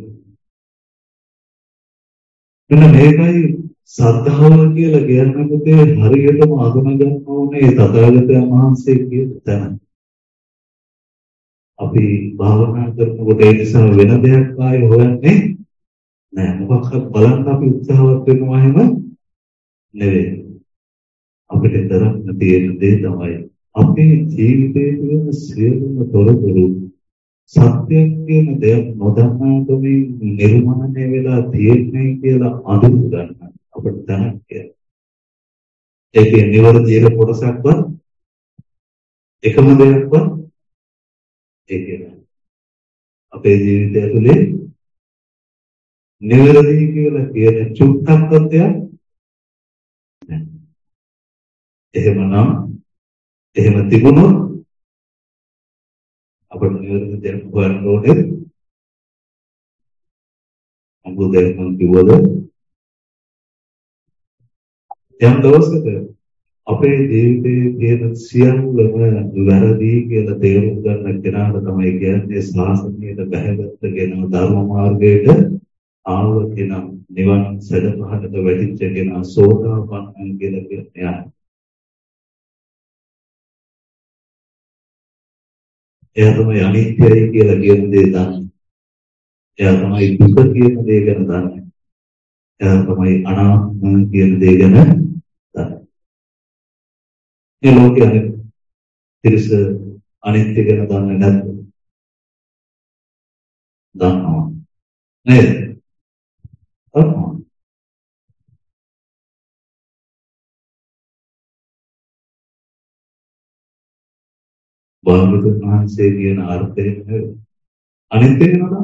එන්න මේකයි සද්ධාව කියලා කියන්නේ පුතේ හරියටම අඳුන ගන්න ඕනේ තථාගතයන් වහන්සේ කියන තැන. අපි භාවනා කරනකොට ඒ නිසා වෙන දෙයක් ආයේ හොයන්නේ නෑ. මොකක්ද බලන්න අපි උත්සාහවත් වෙනවා එහෙම නෙවෙයි. අපිට කරන්න තියෙන දේ තමයි අපේ ජීවිතයේ තියෙන සියලුම තොරතුරු සත්‍යයක් කියන දෙයක් නොදන්නාකමින් නිර්මාණය වෙලා තියෙන්නේ කියලා අඳුර ගන්න අපිට දැනක් කියලා. ඒකේ නිවර්දියේ කොටසක්වත් එකම දෙයක්වත් ඒකේ නෑ. අපේ ජීවිතය තුළ නිවර්දී කියලා කියන චුට්ටක්වත් දෙයක් නෑ. එහෙමනම් එහෙම තිබුණොත් අපිට නිවර්දී දෙයක් හොයන්න ඕනේ. අමුදෙන් කිව්වද යම් දවසක අපේ ජීවිතයේ තියෙන සියල්ලම වැරදි කියලා තේරුම් ගන්න කෙනාට තමයි කියන්නේ ශාසනයට බැහැගත්ත කෙනා ධර්ම මාර්ගයට ආව කෙනා නිවන් සැදපහකට වැටිච්ච කෙනා සෝතාපන්නන් කියලා කියන්නේ. එයා තමයි අනිත්‍යයි කියලා කියන දේ දන්නේ. එයා තමයි දුක කියන දේ ගැන දන්නේ. එයා තමයි අනාත්ම කියන දේ ගැන දන්නේ. මේ ලෝකයේ අනිත් තිරස අනිත්‍ය ගැන දන්නේ නැද්ද? දන්නවා. නේද? දන්නවා. භාගතුන් වහන්සේ කියන අර්ථයෙන් අනිත්‍ය වෙනවා.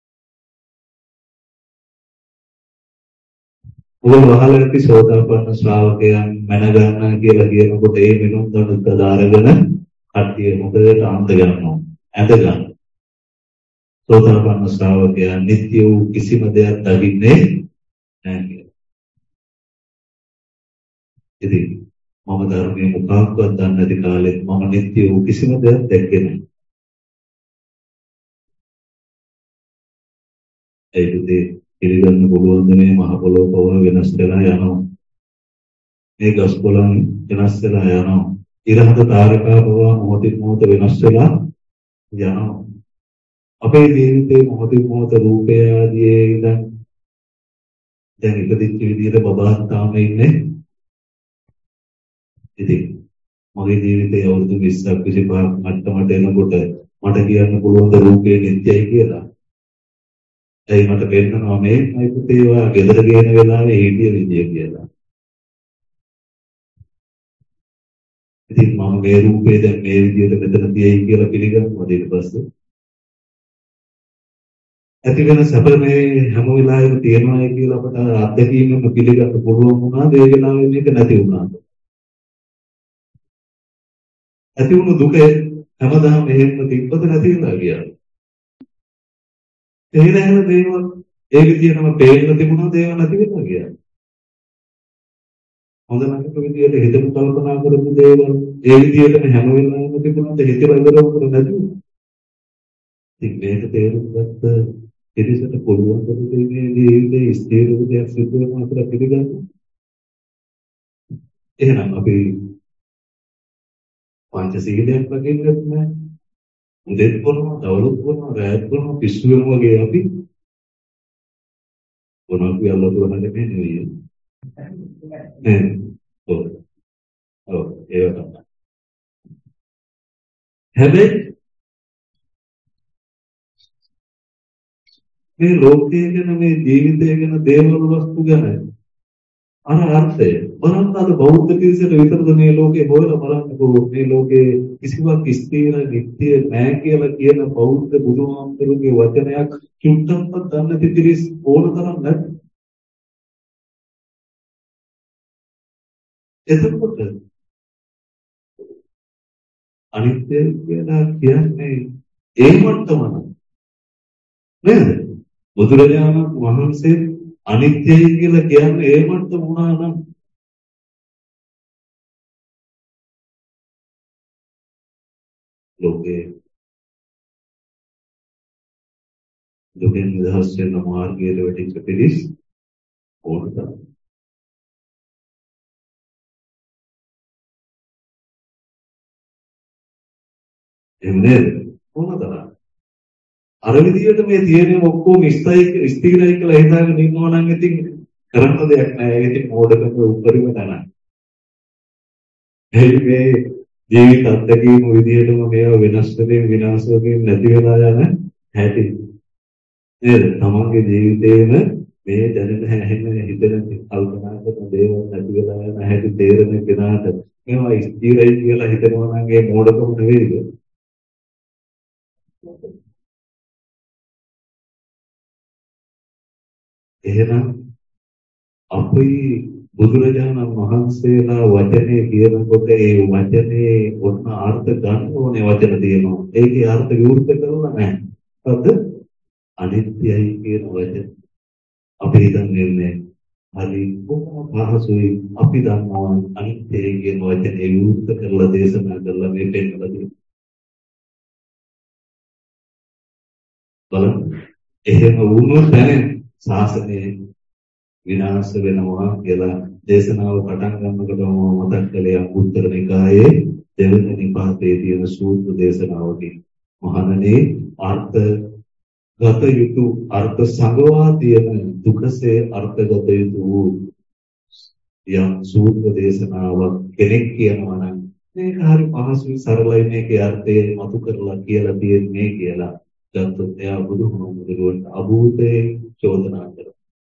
ඔබ වහල ඇති සෝතාපන්න ශ්‍රාවකයන් මැන ගන්න කියලා කියනකොට ඒ මිනුම් දනුත් අදාරගෙන කට්ටිය මොකදට අන්ත ගන්නවා. ඇඳ ගන්න. සෝතාපන්න ශ්‍රාවකයන් නිත්‍ය වූ කිසිම දෙයක් දකින්නේ නැහැ කියලා. ඉතින් මම ධර්මයේ මොකක්වත් දන්නේ නැති කාලෙත් මම නිත්‍ය වූ කිසිම දෙයක් දැක්කේ නැහැ. ඒකදී පිළිගන්න පුළුවන් මේ මහ පොළොව පවන වෙනස් වෙලා යනවා. මේ ගස් කොළන් වෙනස් වෙලා යනවා. ඉරහඳ තාරකා පවා මොහොතින් මොහොත වෙනස් වෙලා යනවා. අපේ ජීවිතේ මොහොතින් මොහොත රූපය ආදී ඉඳන් දැන් ඉපදිච්ච විදිහට බබාත් තාම ඉන්නේ. ඉතින් මගේ ජීවිතේ අවුරුදු විස්සක් විසිපහක් මට්ටමට එනකොට මට කියන්න පුළුවන් ද රූපේ නිත්‍යයි කියලා. ඒ මට පෙන්නනවා මේකයි පුතේ ඔයා ගෙදර ගේන වෙලාවේ හිටිය විදිය කියලා. ඉතින් මම මේ රූපේ දැන් මේ විදියට මෙතන තියෙයි කියලා පිළිගන්නවා ඊට පස්සේ. ඇති වෙන සැප මේ හැම වෙලාවෙම තියෙනවායි කියලා අපට අත්දැකීමෙන් පිළිගන්න පුළුවන් වුණාද ඒ වෙලාවේ මේක නැති වුණාද? ඇති වුණු දුක හැමදාම එහෙම තිබ්බද නැති වෙලා ගියාද? තේරෙන දේවල් ඒ විදිහටම පේන්න තිබුණාද ඒව නැති වෙලා ගියාද? හොඳ නරක විදියට හිතමු කල්පනා කරපු දේවල් ඒ විදිහටම හැම වෙලාවෙම තිබුණාද හිතලා ඉවරවකට නැති වුණා? ඉතින් මේක තේරුම් ගත්ත ඉතිසට පුළුවන් දෙන්නේ ජීවිතයේ ස්ථිර දෙයක් සිද්ධ වෙනවා කියලා පිළිගන්න. එහෙනම් අපි පංචශීලයක් රකින්නෙත් නැහැ. උදේත් කරනවා, දවල්ත් කරනවා, රාත්‍රිත් කරනවා, පිස්සු වෙනවා වගේ අපි මොනවා කියලා දුවන නෙමෙයි. ඈ. ඔව්. ඔව් ඒක තමයි. හැබැයි මේ ලෝකයේ ගැන මේ ජීවිතය ගැන දේවල් වස්තු ගැන අර අර්ථය බලන්න අද බෞද්ධ පිරිසට විතරද මේ ලෝකේ හොයලා බලන්නකෝ මේ ලෝකේ කිසිවක් ස්ථිර නිත්‍ය නැහැ කියලා කියන බෞද්ධ බුදුහාමුදුරුගේ වචනයක් චුට්ටක්වත් දන්නේ නැති පිරිස් ඕන තරම් නැත්. එතකොට අනිත්‍ය කියලා කියන්නේ ඒ මට්ටම නේද? බුදුරජාණන් වහන්සේ අනිත්‍යයි කියලා කියන්නේ ඒ මට්ටම වුණා නම් ලෝකේ දුකින් නිදහස් වෙන මාර්ගයට වැටිච්ච පිළිස් ඕනද? එන්නේ ඕනද? අර විදියට මේ තියෙන ඔක්කොම ස්ථායි ස්ථිරයි කියලා හිතාගෙන ඉන්නවා නම් ඉතින් කරන්න දෙයක් නැහැ. ඒක ඉතින් මොඩකම උඩරිම තමයි. එයි මේ ජීවිත අත්දැකීම් විදියටම මේවා වෙනස් වෙමින් විනාශ වෙමින් නැති වෙලා යන හැටි. නේද? තමන්ගේ ජීවිතේම මේ දැනෙන හැහෙන හිතෙන කල්පනා කරන දේවල් නැති වෙලා යන හැටි තේරෙන කෙනාට මේවා ස්ථිරයි කියලා හිතනවා නම් ඒ මොඩකම නෙවෙයිද? එහෙනම් අපි බුදුරජාණන් වහන්සේලා වචනේ කියනකොට ඒ වචනේ ඔන්න අර්ථ ගන්න ඕනේ වචන තියෙනවා. ඒකේ අර්ථ විවෘත කරලා නැහැ. මොකද අනිත්‍යයි කියන වචන අපි හිතන්නේ හරි කොහොම පහසුයි අපි දන්නවා අනිත්‍යයි කියන වචනේ විවෘත කරලා දේශනා කරලා මේ පෙන්නලා තියෙනවා. බලන්න එහෙම වුණොත් දැනෙන්නේ ශාසනය විනාශ වෙනවා කියලා දේශනාව පටන් ගන්නකොට මම මතක් කළේ අංගුත්තර නිකායේ දෙවෙනි නිපාතයේ තියෙන සූත්‍ර දේශනාවකින් මහණෙනි අර්ථ ගත යුතු අර්ථ සංගවා තියෙන දුකසේ අර්ථ ගත යුතු යම් සූත්‍ර දේශනාවක් කෙනෙක් කියනවා නම් මේක හරි පහසුයි සරලයි මේකේ අර්ථය මතු කරලා කියලා තියෙන්නේ කියලා ගත්තොත් එයා බුදුහාමුදුරුවන්ට අභූතේ චෝදනා කරනවා.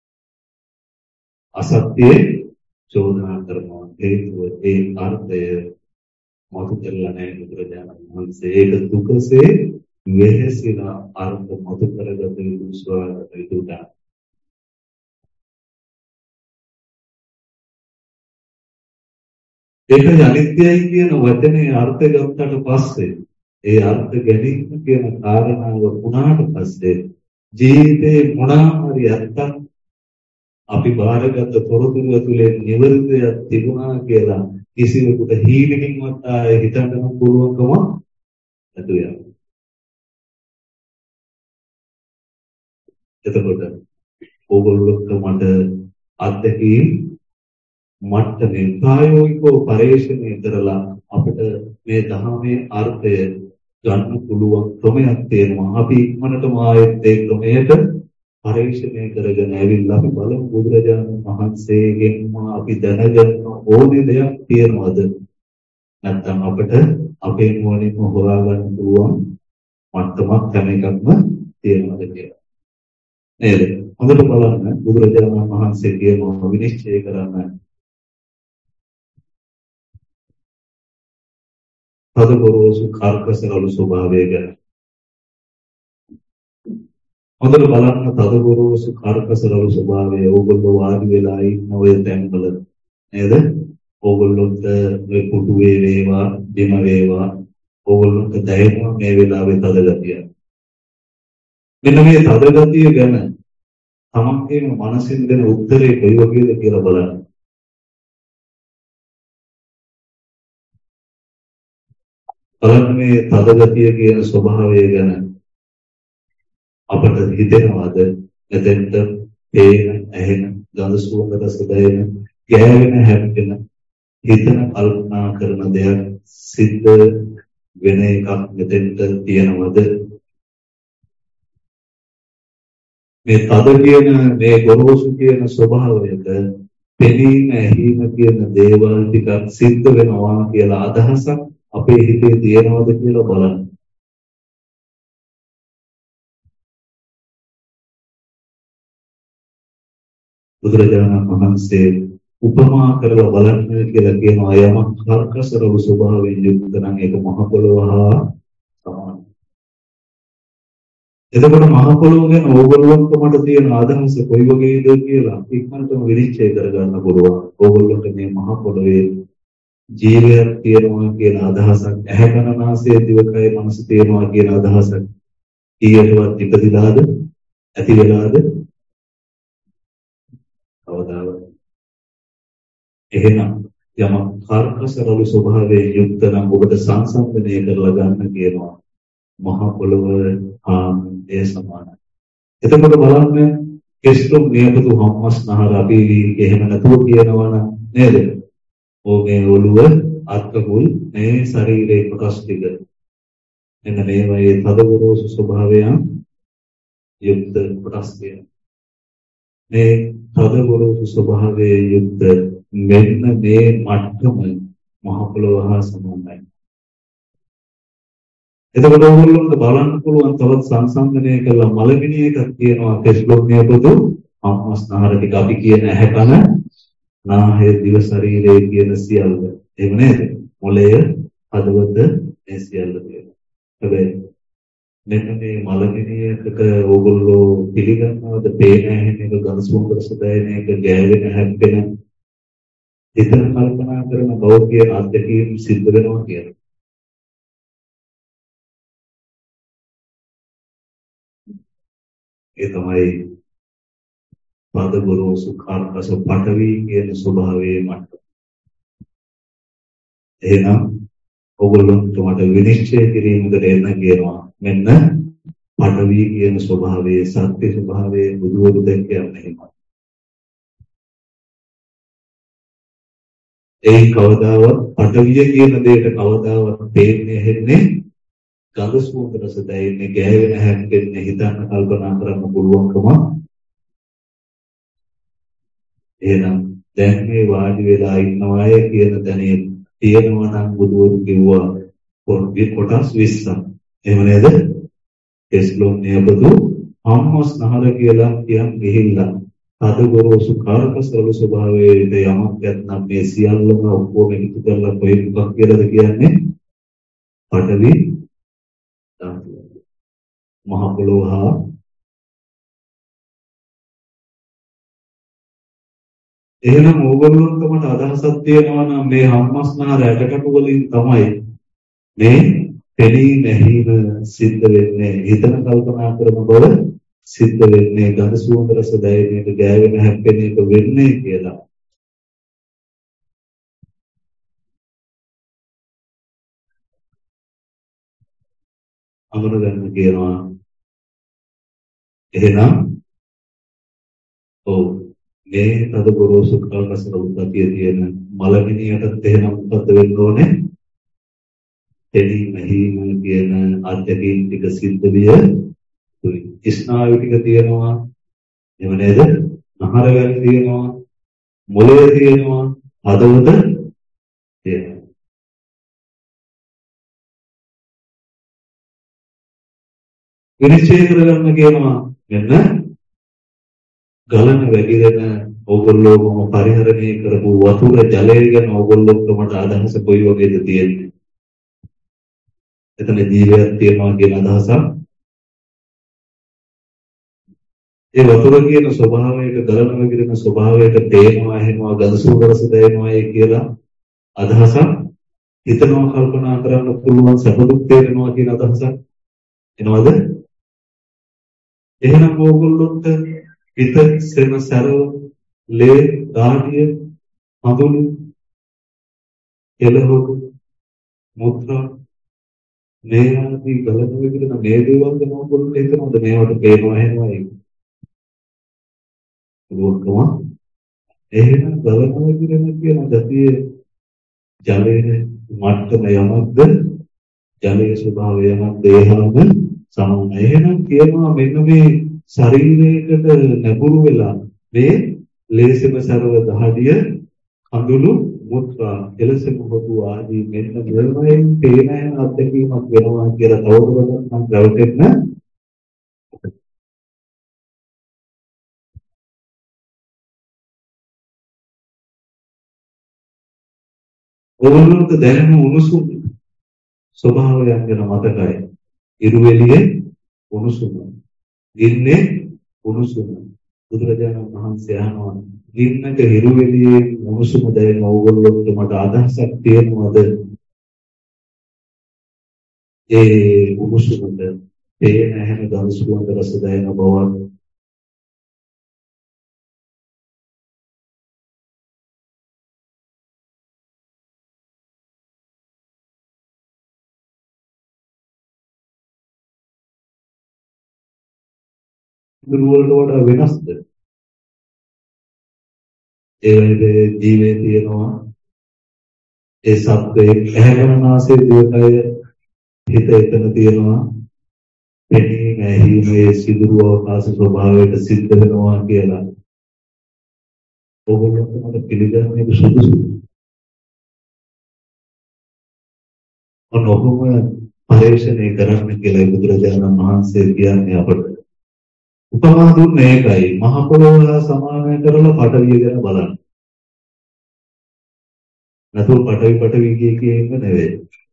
අසත්‍යයේ චෝදනා කරනවා. හේතුව ඒ අර්ථය මතු කරලා නැහැ බුදුරජාණන් වහන්සේ. ඒක දුකසේ වෙහෙසිලා අර්ථ මතු කරගත යුතු ස්වභාවයට විදුණා. ඒක අනිත්‍යයි කියන වචනේ අර්ථ ගත්තට පස්සේ ඒ අර්ථ ගැනීම කියන කාරණාව වුණාට පස්සේ ජීවිතේ මොනවාරි ඇත්තක් අපි බාරගත් තොරතුරු ඇතුලේ නිවර්තයක් තිබුණා කියලා කිසිවෙකුට හීනකින්වත් ආයේ හිතන්න පුළුවන්කම නැතු වෙනවා. එතකොට ඕගොල්ලොත් මට අත්දැකීම් මට්ටමේ ප්‍රායෝගිකව පරිශ්‍රණය කරලා අපිට මේ ධර්මයේ අර්ථය ගන්න පුළුවන් ක්‍රමයක් තියෙනවා. අපි ඉක්මනටම ආයෙත් ඒ ක්‍රමයට පරිශ්‍රණය කරගෙන ඇවිල්ලා අපි බලමු බුදුරජාණන් වහන්සේගෙන් අපි දැනගන්න ඕනේ දෙයක් තියෙනවද? නැත්නම් අපිට අපේ මොනින්ම හොයාගන්න පුළුවන් මට්ටමක් හැම එකක්ම තියෙනවද කියලා. නේද? හොඳට බලන්න බුදුරජාණන් වහන්සේ කියනවා විනිශ්චය කරන්න පදපොරොසු කාර්කසරළු ස්වභාවය ගැන. හොඳට බලන්න පදපොරොසු කාර්කසරළු ස්වභාවය ඕගොල්ලෝ වාඩි වෙලා ඉන්න ඔය තැන්වල නේද? ඕගොල්ලොන්ට මේ පුටුවේ වේවා, බිම වේවා ඕගොල්ලොන්ට දැනෙනවා මේ වෙලාවේ තද ගතිය. මෙන්න මේ තද ගතිය ගැන තමන්ගේම මනසින් දෙන උත්තරේ කොයි වගේද කියලා බලන්න. බලන්න මේ තද ගතිය කියන ස්වභාවය ගැන අපට හිතෙනවද? එතෙන්ට පේන, ඇහෙන, ගඳ සුවඳ රස දැනෙන, ගෑවෙන, හැප්පෙන, හිතන කල්පනා කරන දෙයක් සිද්ධ වෙන එකක් මෙතෙන්ට තියෙනවද? මේ තද කියන මේ ගොරෝසු කියන ස්වභාවයක පෙනීම ඇහිීම කියන දේවල් ටිකක් සිද්ධ වෙනවා කියලා අදහසක් අපේ හිතේ තියෙනවද කියලා බලන්න. බුදුරජාණන් වහන්සේ උපමා කරලා බලන්න කියලා කියනවා යමක් කර්කසරළු ස්වභාවයෙන් යුක්ත නම් ඒක මහ පොළොව හා සමානයි. එතකොට මහ පොළොව ගැන ඕගොල්ලන්ට මට තියෙන අදහස කොයි වගේද කියලා ඉක්මනටම විනිශ්චය කරගන්න පුළුවන්. ඕගොල්ලන්ට මේ මහ පොළොවේ ජීවයක් තියෙනවා කියන අදහසක්, ඇහැ කන නාසය දිවකය මනස තියෙනවා කියන අදහසක් ඊයටවත් ඉපදිලාද? ඇති වෙලාද? කවදාවත්. එහෙනම් යමක් කර්කසරළු ස්වභාවයෙන් යුක්ත නම් ඔබට සංසන්දනය කරලා ගන්න කියනවා මහ පොළොව හා ඒ සමානයි. එතකොට බලන්න කෙස්ලොම් නියපොතු හම්මස්නහර අපි එහෙම නැතුව කියනවා නම් නේද? ඕගේ ඔළුව අත්කමුල් මේ ශරීරයේ කොටස් ටික මෙන්න මේවායේ තදගොරෝසු ස්වභාවයන් යුක්ත කොටස් තියෙන මේ තදගොරෝසු ස්වභාවයේ යුක්ත මෙන්න මේ මට්ටම මහ පොළොව හා සමානයි. එතකොට ඕගොල්ලන්ට බලන්න පුළුවන් තවත් සංසන්දනය කළා මලමිණි එකක් තියෙනවා කෙස්ලොම් නියපොතු හම්මස්නහර ටික අපි කියන ඇහැ කන නාහය දිව ශරීරයේ කියන සියල්ල. එහෙම නේද? මොළය, හදවත මේ සියල්ල තියෙනවා. හැබැයි මෙන්න මේ මලමිණියක ඕගොල්ලෝ පිළිගන්නවද? පේන ඇහෙන එක, ගඳ සුවඳ රස දැනෙන එක, ගෑවෙන හැප්පෙන, හිතන කල්පනා කරන බෞද්ධ අත්දැකීම් සිද්ධ වෙනවා කියලා. ඒ තමයි පද ගොරෝසු කාර්කස පඨවි කියන ස්වභාවයේ මට්ටම. එහෙනම් ඔයගොල්ලන්ට මට විනිශ්චය කිරීමකට එන්න කියනවා. මෙන්න පඨවි කියන ස්වභාවයේ සත්‍ය ස්වභාවයේ බුදුවරු දැක්කයන් එහෙමයි. ඒ කවදාවත් පඨවිය කියන දෙයට කවදාවත් දෙන්නේ හැන්නේ ගඳ සුවඳ රස දැනෙන්නේ, ගෑවෙන හැක්කෙන්නේ, හිතන්න කල්පනා කරන්න පුළුවන්කම. එහෙනම් දැන් මේ වාඩි වෙලා ඉන්නවා අය කියන දැනේ තියෙනවා නම් බුදුවරු කිව්වා පොඩි කොටස් විස්සක්. එහෙම නේද? කෙස්ලොම් නියපොතු හම්මස්නහර කියලා කියන් ගිහිල්ලා අද ගොරෝසු කාර්කසරළු ස්වභාවයේ යමක් නැත්නම් මේ සියල්ලම ඔක්කොම එකතු කරලා කොයි මොකක් කියලාද කියන්නේ? පඨවි මහ පොළොව හා එහෙනම් ඕගොල්ලොන්ට මට අදහසක් තියෙනවා නම් මේ හම්මස්නහර ඇටකටු වලින් තමයි මේ පෙනී නැහිම සිද්ධ වෙන්නේ, හිතන කල්පනා කරන බව සිද්ධ වෙන්නේ, ගඳ සුවඳ රස දැනෙන එක, ගෑවෙන හැප්පෙන එක වෙන්නේ කියලා. අමරගන්න කියනවා. එහෙනම් ඔව් මේ තද ගොරෝසු කල්පසන උද්ගතිය තියෙන මලමිනියටත් එහෙනම් මොකද වෙන්න ඕනේ? එදී මෙහිම කියන අධ්‍යක්ීම් ටික සිද්ධ විය ස්නායු ටික තියෙනවා. එහෙම නේද? නහර වැලි තියෙනවා. මොළය තියෙනවා. හදවත තියෙනවා. විනිශ්චය කරගන්න කියනවා මෙන්න ගලන වැగిරෙන ඕගොල්ලෝම පරිහරණය කරපු වතුර ජලය ගැන ඕගොල්ලෝකමට අදහස කොයි වගේද තියෙන්නේ? එතන ජීවයක් තියෙනවා කියන අදහසක්. ඒ වතුර කියන ස්වභාවයට ගලන වැగిරෙන ස්වභාවයට තේනවා එහෙනවා ගඳ සුවඳ රස දැනෙනවා කියලා අදහසක්. හිතනවා කල්පනා කරන්න පුළුවන් සැප දුක් තේරෙනවා කියන අදහසක් එනවද? එහෙනම් ඕගොල්ලොන්ට පිට සෙම සරව ලේ දාඩිය හඳුළු එළහොඩු මුත්‍රා මේ ආදී ගලන විදිහට මේ දේවල් ගැන ඕගොල්ලෝ හිතනවද මේවට පේනවා එහෙනවා ඒක ඕකම එහෙනම් ගලන විදිහට කියන ගතිය ජලයේ මට්ටම යමක්ද ජලයේ ස්වභාවය යමක්ද ඒහම සමාන. එහෙනම් කියනවා මෙන්න මේ ශරීරයකට නැඹුරු වෙලා මේ ලේසෙම සරව දහඩිය කඳුළු මුත්‍රා එලෙසම හොතු ආදී මෙන්න මෙලමයෙන් පේන අත්දැකීමක් වෙනවා කියලා තවදුරටත් මම රැවටෙන්න ඕනොත් දැනෙන උණුසුම් ස්වභාවයක් ගැන මතකයි. ඉරුවෙලියේ උණුසුම ඉන්නේ උණුසුම බුදුරජාණන් වහන්සේ අහනවා නින්නක හිරුවෙලියේ උණුසුම දැනෙන ඕගොල්ලොන්ට මට අදහසක් තියෙනවද? ඒ උණුසුමද පේන හැම ගඳ සුවඳ රස දැනෙන බව දුර්වල වඩා වෙනස්ද? ඒ වගේ ජීවේ තියෙනවා ඒ සත්‍යයේ ඇහැකරනාසේ දියකය හිත එතන තියෙනවා පෙනීම ඇහිීමේ සිදුරු අවකාශ ස්වභාවයට සිද්ධ වෙනවා කියලා ඕගොල්ලෝ මට පිළිගන්නේ සුදුසුද? ඔන්නෝම පරිශ්‍රණය කරන්න කියලා බුදුරජාණන් වහන්සේ කියන්නේ අපට. උපමා දුන්නේ ඒකයි මහ පොළොව සමානය කරලා පටවිය ගැන බලන්න. නැතුව පටවි පටවි කිය කිය ඉන්න නෙවෙයි.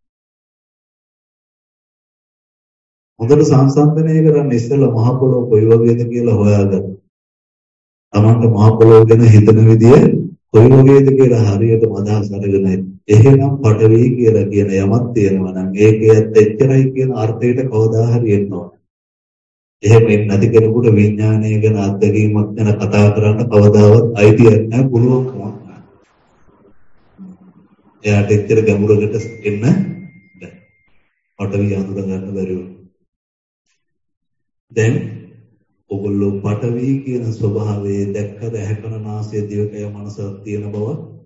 හොඳට සංසන්දනය කරන්න ඉස්සෙල්ලා මහ පොළොව කොයි වගේද කියලා හොයාගන්න. තමන්ට මහ පොළොව ගැන හිතන විදිය කොයි වගේද කියලා හරියටම අදහස් අරගෙන එහෙනම් පටවි කියලා කියන යමක් තියෙනවා නම් ඒකෙත් එච්චරයි කියන අර්ථයට කවදා හරි එනවා. එහෙම නැති කෙනෙකුට විඥානය ගැන අත්දැකීමක් ගැන කතා කරන්න කවදාවත් අයිතියක් නැහැ පුළුවන්කමක් නැහැ. එයාට එච්චර ගැඹුරකට එන්න බැහැ. පටවි අඳුර ගන්න බැරි වුණා. දැන් ඔගොල්ලෝ පටවි කියන ස්වභාවයේ දැක්කද ඇහැකන නාසය දිවකය මනසක් තියෙන බව?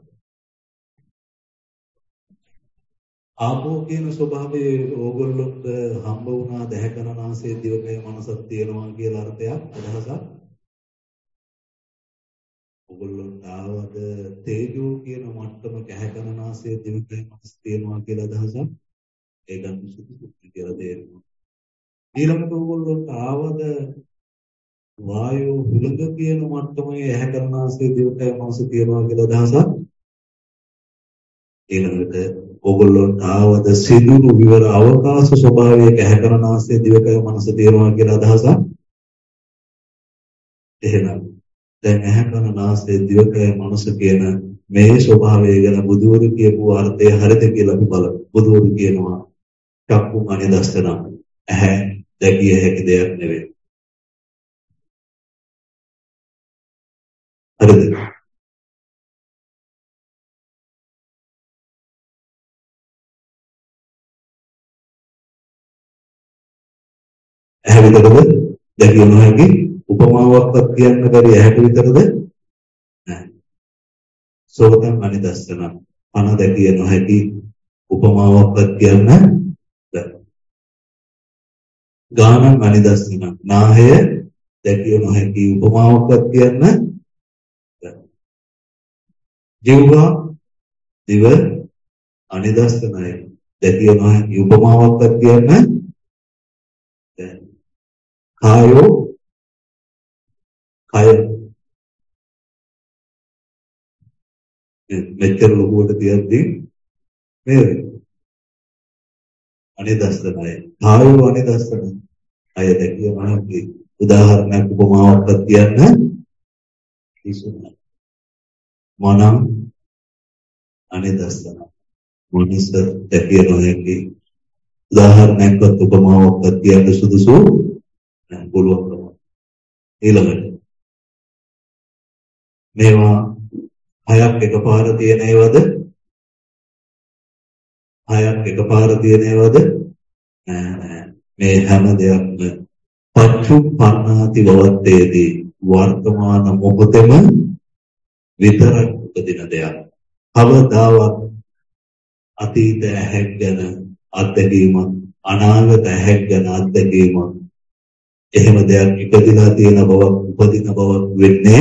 ආපෝ කියන ස්වභාවයේ ඕගොල්ලොන්ට හම්බ වුණා දැහැකන නාසය දිවකය මනසක් තියෙනවා කියලා අර්ථයක් අදහසක්. ඕගොල්ලොන්ට ආවද තේජෝ කියන මට්ටමක ඇහැකන නාසය දිවකය මනස තියෙනවා කියලා අදහසක්. ඒක සුදුසු කියලා තේරෙනවා. ඊළඟට ඕගොල්ලොන්ට ආවද වායෝ හුලඟ කියන මට්ටමේ ඇහැකන නාසය දිවකය මනස තියෙනවා කියලා අදහසක්. ඊළඟට ඕගොල්ලොන්ට ආවද සිදුරු විවර අවකාශ ස්වභාවයක ඇහැකරනාසය දිවකය මනස තියෙනවා කියලා අදහසක්. එහෙනම් දැන් ඇහැකරනාසය දිවකය මනස කියන මේ ස්වභාවය ගැන බුදුවරු කියපු අර්ථය හරිද කියලා අපි බලමු. බුදුවරු කියනවා චක්කු අනිදස්සන ඇහැ දැකිය හැකි දෙයක් නෙවෙයි. හරිද? ඇහැ විතරද දැකිය නොහැකි උපමාවක්වත් කියන්න බැරි ඇහැට විතරද සෝතං අනිදස්සන අන දැකිය නොහැකි උපමාවක්වත් කියන්න බැහැ. ගානං අනිදස්සන නාහය දැකිය නොහැකි උපමාවක්වත් කියන්න බැහැ. ජීවහා දිව අනිදස්සනයි දැකිය නොහැකි උපමාවක්වත් කියන්න බැහැ. කායෝ කය මෙච්චර ලොකුවට තියද්දී නේද? අනිදස්සනයි. කායෝ අනිදස්සනයි. අය දැකිය නොහැකි උදාහරණයක් උපමාවක්වත් කියන්න කිසිම මනං අනිදස්සන මොනිස දැකිය නොහැකි උදාහරණයක්වත් උපමාවක්වත් කියන්න සුදුසු නැහැ පුළුවන්කම. ඊළඟට මේවා හයක් එකපාර තියෙන ඒවාද? හයක් එකපාර තියෙන ඒවාද? නෑ නෑ. මේ හැම දෙයක්ම පච්චුප්පන්නාති වවත්තේදී වර්තමාන මොහොතේම විතරක් උපදින දෙයක්. කවදාවත් අතීත ඇහැක් ගැන අත්දැකීමක් අනාගත ඇහැක් ගැන අත්දැකීමක් එහෙම දෙයක් ඉපදිලා තියෙන බවක් උපදින බවක් වෙන්නේ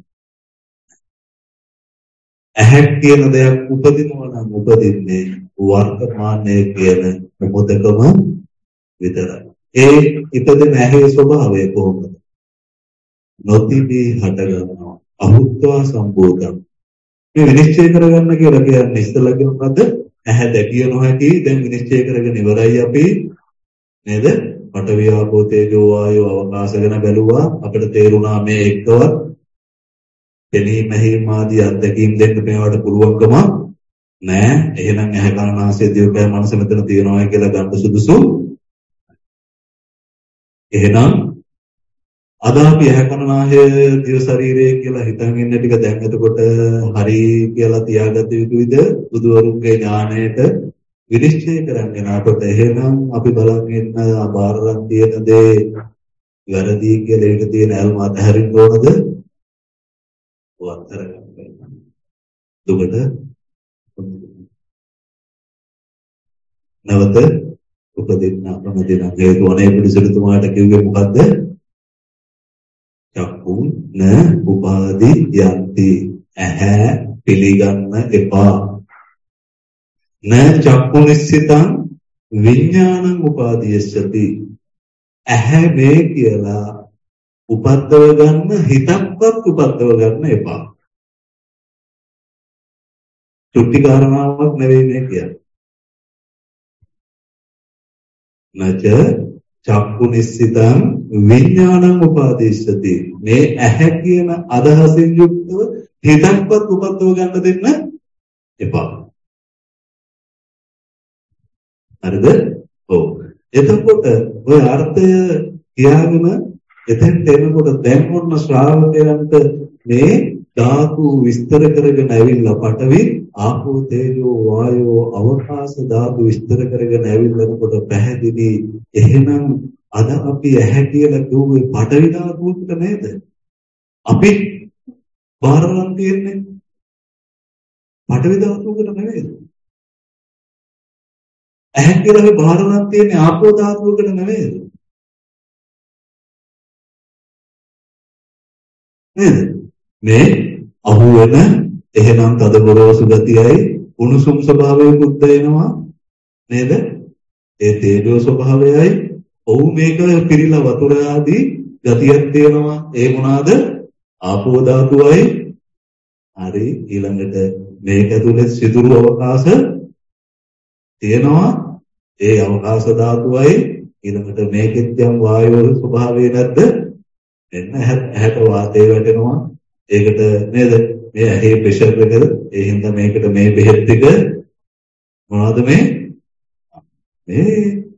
ඇහැක් කියන දෙයක් උපදිනවා නම් උපදින්නේ වර්තමානයේ කියන මොහොතකම විතරයි. ඒ ඉපදෙන ඇහි ස්වභාවය කොහොමද? නොතිබී හට ගන්නවා. අහුත්වා සම්භූතං. මේ විනිශ්චය කරගන්න කියලා කියන්නේ ඉස්සෙල්ලා කියනකද ඇහැ දැකිය නොහැකි දැන් විනිශ්චය කරගෙන ඉවරයි අපි නේද? පඨවි ආපෝ තේජෝ වායෝ අවකාශ ගැන බැලුවා අපිට තේරුණා මේ එක්කවත් පෙනීම හැීම ආදී අත්දැකීම් දෙන්න මේවට පුළුවන්කම නෑ. එහෙනම් ඇහැ කන නාසය දිවකය මනස මෙතන තියනවා කියලා ගන්න සුදුසු. එහෙනම් අද අපි ඇහැ කන නාසය දිව ශරීරය කියලා හිතන් ඉන්න ටික දැන් එතකොට හරි කියලා තියාගත යුතුයිද? බුදුවරුන්ගේ ඥාණයට විනිශ්චය කරන්න අපට. එහෙනම් අපි බලන් ඉන්න බාරලන් තියෙන දේ වැරදි කියලා ඒක තියෙන ඇල්ම අතහැරින්න ඕනද? වත්තර ගන්න. දුකට නැවත උපදින්න අපමදින හේතු අනේ පිළිසෙතුමාට කිව්වේ මොකද්ද? චක්කුන් න උපාදි යන්ති ඇහැ පිළිගන්න එපා. න චක්කු නිස්සිතං විඥානං උපාදීයස්සති. ඇහැ මේ කියලා උපද්දව ගන්න හිතක්වත් උපද්දව ගන්න එපා. චුට්ටි කාරණාවක් නෙවෙයි මේ කියන්නේ. නච චක්කු නිස්සිතං විඥානං උපාදීස්සති. මේ ඇහැ කියන අදහසින් යුක්තව හිතක්වත් උපද්දව ගන්න දෙන්න එපා. හරිද? ඔව්. එතකොට ඔය අර්ථය කියාගෙන එතෙන් එනකොට දැන් මොන ශ්‍රාවකයන්ට මේ ධාතු විස්තර කරගෙන ඇවිල්ලා පඨවි ආපෝ තේජෝ වායෝ අවකාශ ධාතු විස්තර කරගෙන ඇවිල්ලාකොට පැහැදිලි. එහෙනම් අද අපි ඇහැ කියලා කිව්වේ පඨවි ධාතුවකට නේද? අපි බාරලන් තියෙන්නේ පඨවි ධාතුවකට නෙවෙයි. ඇහැ කියලා අපි බාරලන් තියෙන්නේ ආපෝ ධාතුවකට නෙවෙයි. නේද? මේ අහු වෙන එහෙනම් තද ගොරෝසු ගතියයි උණුසුම් ස්වභාවයකුත් දැනෙනවා නේද? ඒ තේජෝ ස්වභාවයයි ඔව් මේක පිළිලා වතුර ආදී ගතියක් තියෙනවා. ඒ මොනවාද? ආපෝ ධාතුවයි. හරි. ඊළඟට මේක ඇතුලේ සිදුරු අවකාශ තියෙනවා. ඒ අවකාශ ධාතුවයි. ඊළඟට මේකෙත් යම් වායෝ ස්වභාවය නැද්ද? එන්න ඇහැට වාතය වැටෙනවා. ඒකට නේද මේ ඇහි ප්‍රෙෂර් එක ඒ හින්දා මේකට මේ බෙහෙත් ටික මොනවද මේ මේ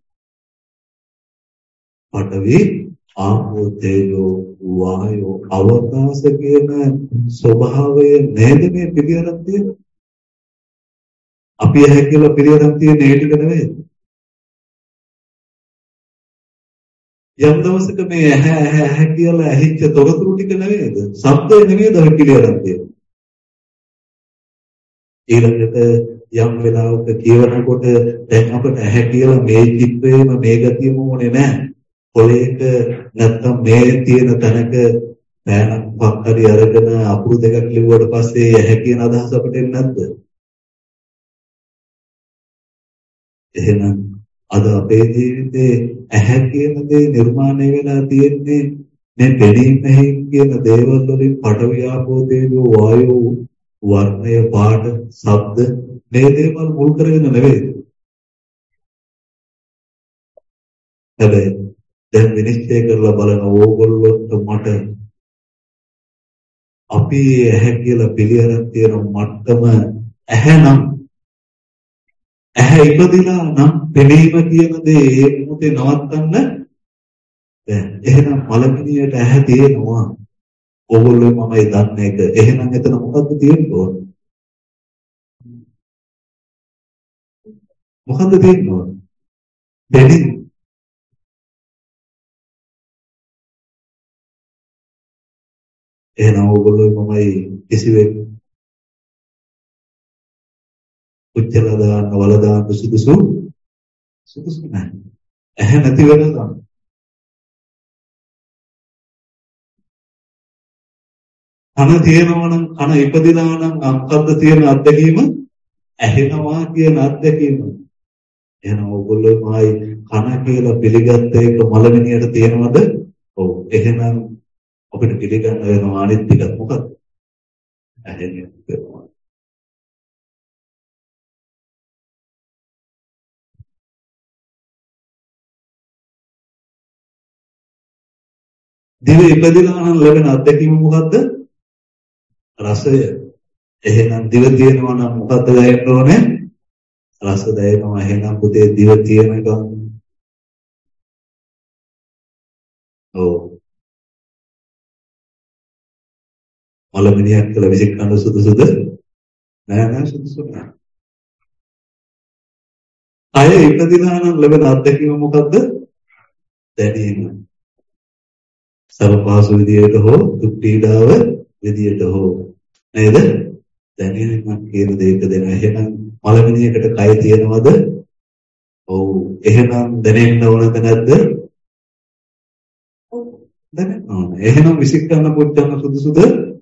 පඨවි ආපෝ තේජෝ වායෝ අවකාශ කියන ස්වභාවය නේද මේ පිළියරක් තියෙන්නේ. අපි ඇහැ කියලා පිළියරක් තියෙන ඒ ටික නෙවෙයි. යම් දවසක මේ ඇහැ ඇහැ ඇහැ කියලා ඇහිච්ච තොරතුරු ටික නෙවෙයිද? ශබ්දය නෙවෙයිද ඔය පිළියරක් තියෙන්නේ. ඊළඟට යම් වෙලාවක කියවනකොට දැන් අපිට ඇහැ කියලා මේ චිත්‍රයේම මේ ගතියම ඕනේ නැහැ. පොළේක නැත්තම් මේ තියෙන තැනක පෑනක් පක්කරි අරගෙන අකුරු දෙකක් ලිව්වට පස්සේ ඇහැ කියන අදහස අපිට එන්නේ නැද්ද? එහෙනම් අද අපේ ජීවිතේ ඇහැ කියන දේ නිර්මාණය වෙලා තියෙන්නේ මේ පෙනීම කියන දේවල් වලින් පඨවි ආපෝ තේජෝ වායෝ වර්ණය පාට ශබ්ද මේ දේවල් මුල් කරගෙන නෙවෙයි. හැබැයි දැන් විනිශ්චය කරලා බලන ඕගොල්ලොන්ට මට අපි ඇහැ කියලා පිළිඅරන් තියෙන මට්ටම ඇහැනම් ඇහැ ඉපදිලා නම් පෙනීම කියන දේ ඒ මොහොතේ නවත්තන්න දැන් එහෙනම් මලමිනියට ඇහැ තියෙනවා. ඕගොල්ලෝ මමයි දන්නේ එක. එහෙනම් එතන මොකද්ද තියෙන්නේ? මොකද්ද තියෙන්නේ? පෙනීම. එහෙනම් ඕගොල්ලෝ මමයි කිසිවෙක් උච්චලා දාන්න වල දාන්න සුදුසු සුදුසු නැහැ. ඇහැ නැති වෙනවා. කන තියෙනවා නම් කන ඉපදිනා නම් අක්කද්ද තියෙන අත්දැකීම ඇහෙනවා කියන අත්දැකීම. එහෙනම් ඕගොල්ලෝ මායි කන කියලා පිළිගත්ත එක මලමිනියට තියෙනවද? ඔව්. එහෙනම් අපිට පිළිගන්න වෙනවා අනිත් ටිකක් මොකක්ද? ඇහෙන්නේ වෙනවා. දිව ඉපදිනා නම් ලැබෙන අත්දැකීම මොකද්ද? රසය. එහෙනම් දිව තියෙනවා නම් මොකද්ද දැනෙන්න ඕනේ? රස දැනෙනවා. එහෙනම් පුතේ දිව තියෙනකම් ඔව් මලමිනියක් කියලා විසිකන්න සුදුසුද? නෑ නෑ සුදුසු නෑ. අය ඉපදිනා නම් ලැබෙන අත්දැකීම මොකද්ද? දැනීම. සර්වපාසු විදියට හෝ දුක් පීඩාව විදියට හෝ නේද? දැනීමක් කියන දෙයක දෙන. එහෙනම් මලමිනියකට කය තියෙනවද? ඔව්. එහෙනම් දැනෙන්න ඕනද නැද්ද? ඔව්. දැනෙන්න ඕන. එහෙනම් විසිකන්න පුච්චන්න සුදුසුද?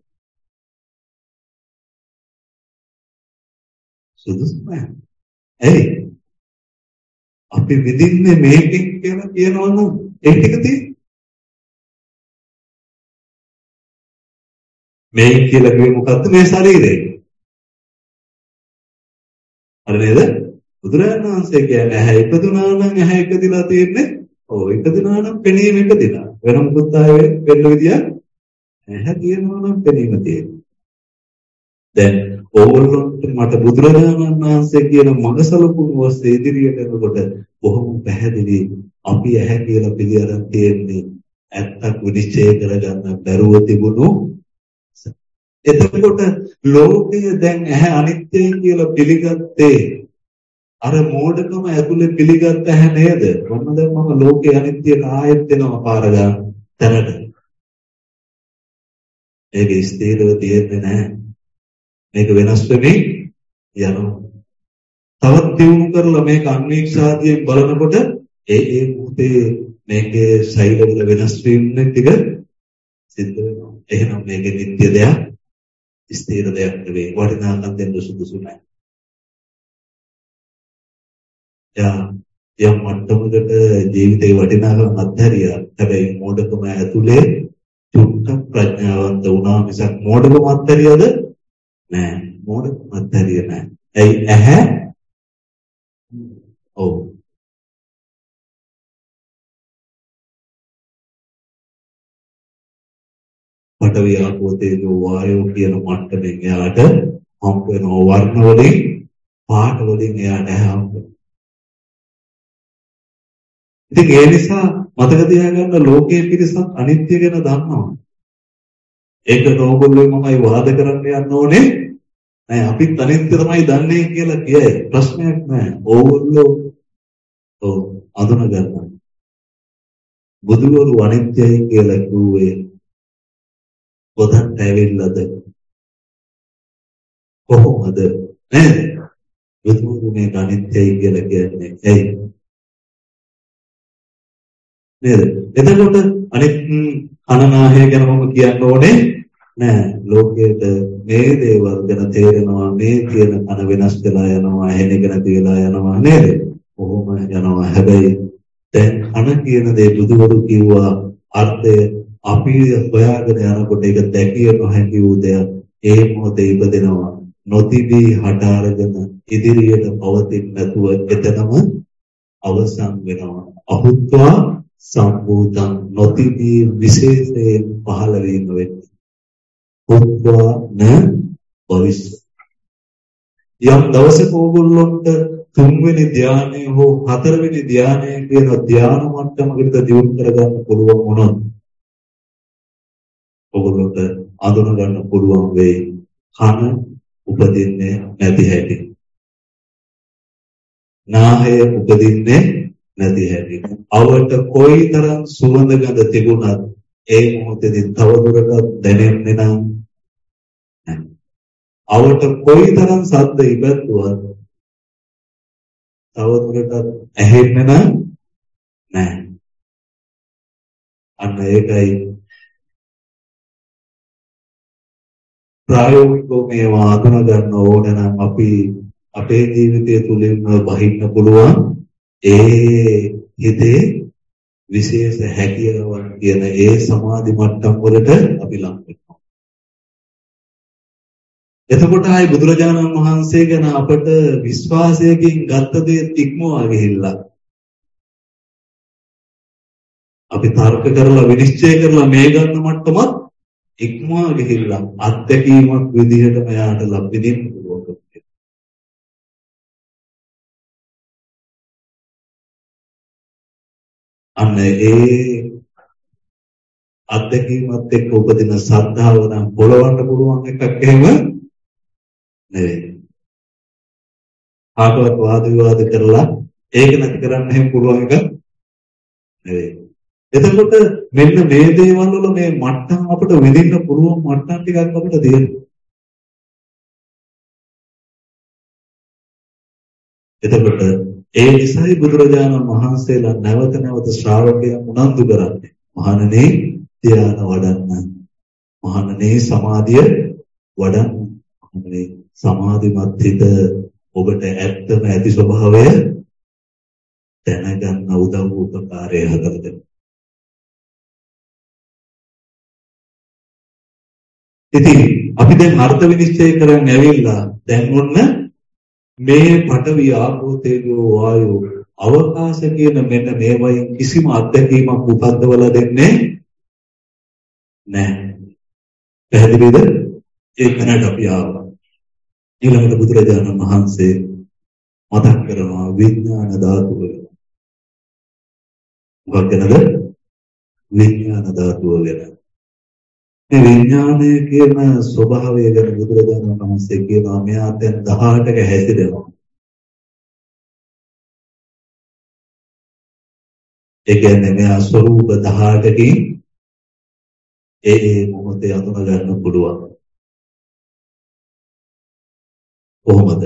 සුදුසු නෑ. ඇයි? අපි විඳින්නේ මේකෙන් කියලා කියනවනම් ඒ ටික තියෙන්නේ. මේ කියලා කිව්වේ මොකද්ද? මේ ශරීරය. හරි නේද? බුදුරජාණන් වහන්සේ කියන්නේ ඇහැ ඉපදුනා නම් ඇහැ ඉපදිලා තියෙන්නේ. ඔව් ඉපදුනා නම් පෙනීම ඉපදිනා. වෙන මොකද ආයේ වෙන්න විදියක් ඇහැ තියෙනවා නම් පෙනීම තියෙනවා. දැන් ඕගොල්ලොන්ට මට බුදුරජාණන් වහන්සේ කියන මඟසලකුණු ඔස්සේ ඉදිරියට යනකොට බොහොම පැහැදිලි අපි ඇහැ කියලා පිළිඅරන් තියෙන්නේ ඇත්තක් විනිශ්චය කරගන්න බැරුව තිබුණු. එතකොට ලෝකය දැන් ඇහැ අනිත්‍යයි කියලා පිළිගත්තේ අර මෝඩකම ඇතුලේ පිළිගත්ත ඇහැ නේද? මොන දැන් මම ලෝකේ අනිත්‍යයට ආයෙත් එනවා පාර ගන්න තැනට. ඒක ස්ථිරව තියෙන්නේ නැහැ. මේක වෙනස් වෙමින් යනවා. තවත් දියුණු කරලා මේක අන්වීක්ෂාදියෙන් බලනකොට ඒ ඒ මොහොතේ මේකේ ශෛලවල වෙනස් වීම ටික සිද්ධ වෙනවා. එහෙනම් මේක නිත්‍ය දෙයක්, ස්ථිර දෙයක් නෙවෙයි. වටිනාකම් දෙන්න සුදුසු නැහැ. යා යම් මට්ටමකට ජීවිතේ වටිනාකම් අත්හැරියා. හැබැයි මෝඩකම ඇතුලේ චුට්ටක් ප්‍රඥාවන්ත වුණා මිසක් මෝඩකම අත්හැරියද? නෑ. මෝඩකම අත්හැරිය නෑ. ඇයි ඇහැ? ඔව්. පඨවි ආපෝ තේජෝ වායෝ කියන මට්ටමින් එයාට හම්බ වෙනවා වර්ණ වලින් පාට වලින් එයාට හම්බ වෙනවා. ඉතින් ඒ නිසා මතක තියාගන්න ලෝකයේ පිරිසක් අනිත්‍ය ගැන දන්නවා. ඒක ඕගොල්ලෝ මමයි වාද කරන්න යන්න ඕනේ නෑ. අපිත් අනිත්‍ය තමයි දන්නේ කියලා කියයි. ප්‍රශ්නයක් නෑ. ඕගොල්ලෝ ඔව් අඳුන ගන්න. බුදුවරු අනිත්‍යයි කියලා කිව්වේ පොතක් ඇවිල්ලාද? කොහොමද? නේද? බුදුරු මේ අනිත්‍යයි කියලා කියන්නේ ඇයි? නේද? එතකොට අනිත් අනනාහය ගැන මම කියන්න ඕනේ නෑ. ලෝකයට මේ දේවල් ගැන තේරෙනවා, මේ කියන කන වෙනස් වෙලා යනවා, ඇහෙන එක නැති වෙලා යනවා නේද? කොහොම යනවා. හැබැයි දැන් කන කියන දේ බුදුවරු කිව්වා අර්ථය අපි හොයාගෙන යනකොට ඒක දැකිය නොහැකි වූ දෙයක්. ඒ මොහොතේ ඉපදෙනවා. නොතිබී හට අරගෙන ඉදිරියට පවතින්නේ නැතුව එතනම අවසන් වෙනවා. අහුත්වා සම්භූතං නොතිබී විශේෂයෙන් පහළ වීම වෙන්නේ. උත්වා න භවිෂ්‍ය. යම් දවසක ඕගොල්ලොන්ට තුන්වෙනි ධානය හෝ හතරවෙනි ධානය කියන ධාන මට්ටමකට දියුණු කරගන්න පුළුවන් වුණොත් ඔයගොල්ලොන්ට අඳුන ගන්න පුළුවන් වෙයි කන උපදින්නේ නැති හැටි. නාහය උපදින්නේ නැති හැටි. අවට කොයිතරම් සුවඳ ගඳ තිබුණත් ඒ මොහොතේදී තවදුරටත් දැනෙන්නේ නම් අවට කොයිතරම් ශබ්ද ඉබැද්දුවත් තවදුරටත් ඇහෙන්නේ නම් නැහැ. අන්න ඒකයි ප්‍රායෝගිකව මේවා අඳුන ගන්න ඕන නම් අපි අපේ ජීවිතය තුළින්ම බහින්න පුළුවන් ඒ හිතේ විශේෂ හැකියාවන් කියන ඒ සමාධි මට්ටම් වලට අපි ලං වෙනවා. එතකොට ආයි බුදුරජාණන් වහන්සේ ගැන අපට විශ්වාසයකින් ගත්ත දේ ඉක්මවා ගිහිල්ලා අපි තර්ක කරලා විනිශ්චය කරලා මේ ගන්න මට්ටමත් ඉක්මවා ගිහිල්ලා අත්දැකීමක් විදිහට මෙයාට ලබ විඳින්න පුළුවන්. අන්න ඒ අත්දැකීමත් එක්ක උපදින ශ්‍රද්ධාව නම් පොළවන්න පුළුවන් එකක් එහෙම නෙවෙයි. ආකවත් වාද විවාද කරලා ඒක නැති කරන්න එහෙම පුළුවන් එක නෙවෙයි. එතකොට මෙන්න මේ දේවල් වල මේ මට්ටම් අපිට විඳින්න පුළුවන් මට්ටම් ටිකක් අපිට තියෙනවා. එතකොට ඒ නිසායි බුදුරජාණන් වහන්සේලා නැවත නැවත ශ්‍රාවකයන් උනන්දු කරන්නේ. මහණෙනි ධ්‍යාන වඩන්න. මහණෙනි සමාධිය වඩන්න. මහණෙනි සමාධිමත් හිත ඔබට ඇත්තම ඇති ස්වභාවය දැනගන්න උදව් උපකාරය හදලා දෙන්න. ඉතින් අපි දැන් අර්ථ විනිශ්චය කරන්න ඇවිල්ලා දැන් ඔන්න මේ පඨවි ආපෝ තේජෝ වායෝ අවකාශ කියන මෙන්න මේවයින් කිසිම අත්දැකීමක් උපද්දවලා දෙන්නේ නැහැ. පැහැදිලිද? ඒකනට අපි ආවා. ඊළඟට බුදුරජාණන් වහන්සේ මතක් කරනවා විඥාන ධාතුව. මොකක්ද? විඥාන ධාතුව ගැන. මේ විඥානය කියන ස්වභාවය ගැන බුදුරජාණන් වහන්සේ කියනවා මෙයා දැන් දහඅටක හැසිරෙනවා. ඒ කියන්නේ මෙයා ස්වરૂප දහඅටකින් ඒ ඒ මොහොතේ අඳුන ගන්න පුළුවන්. කොහොමද?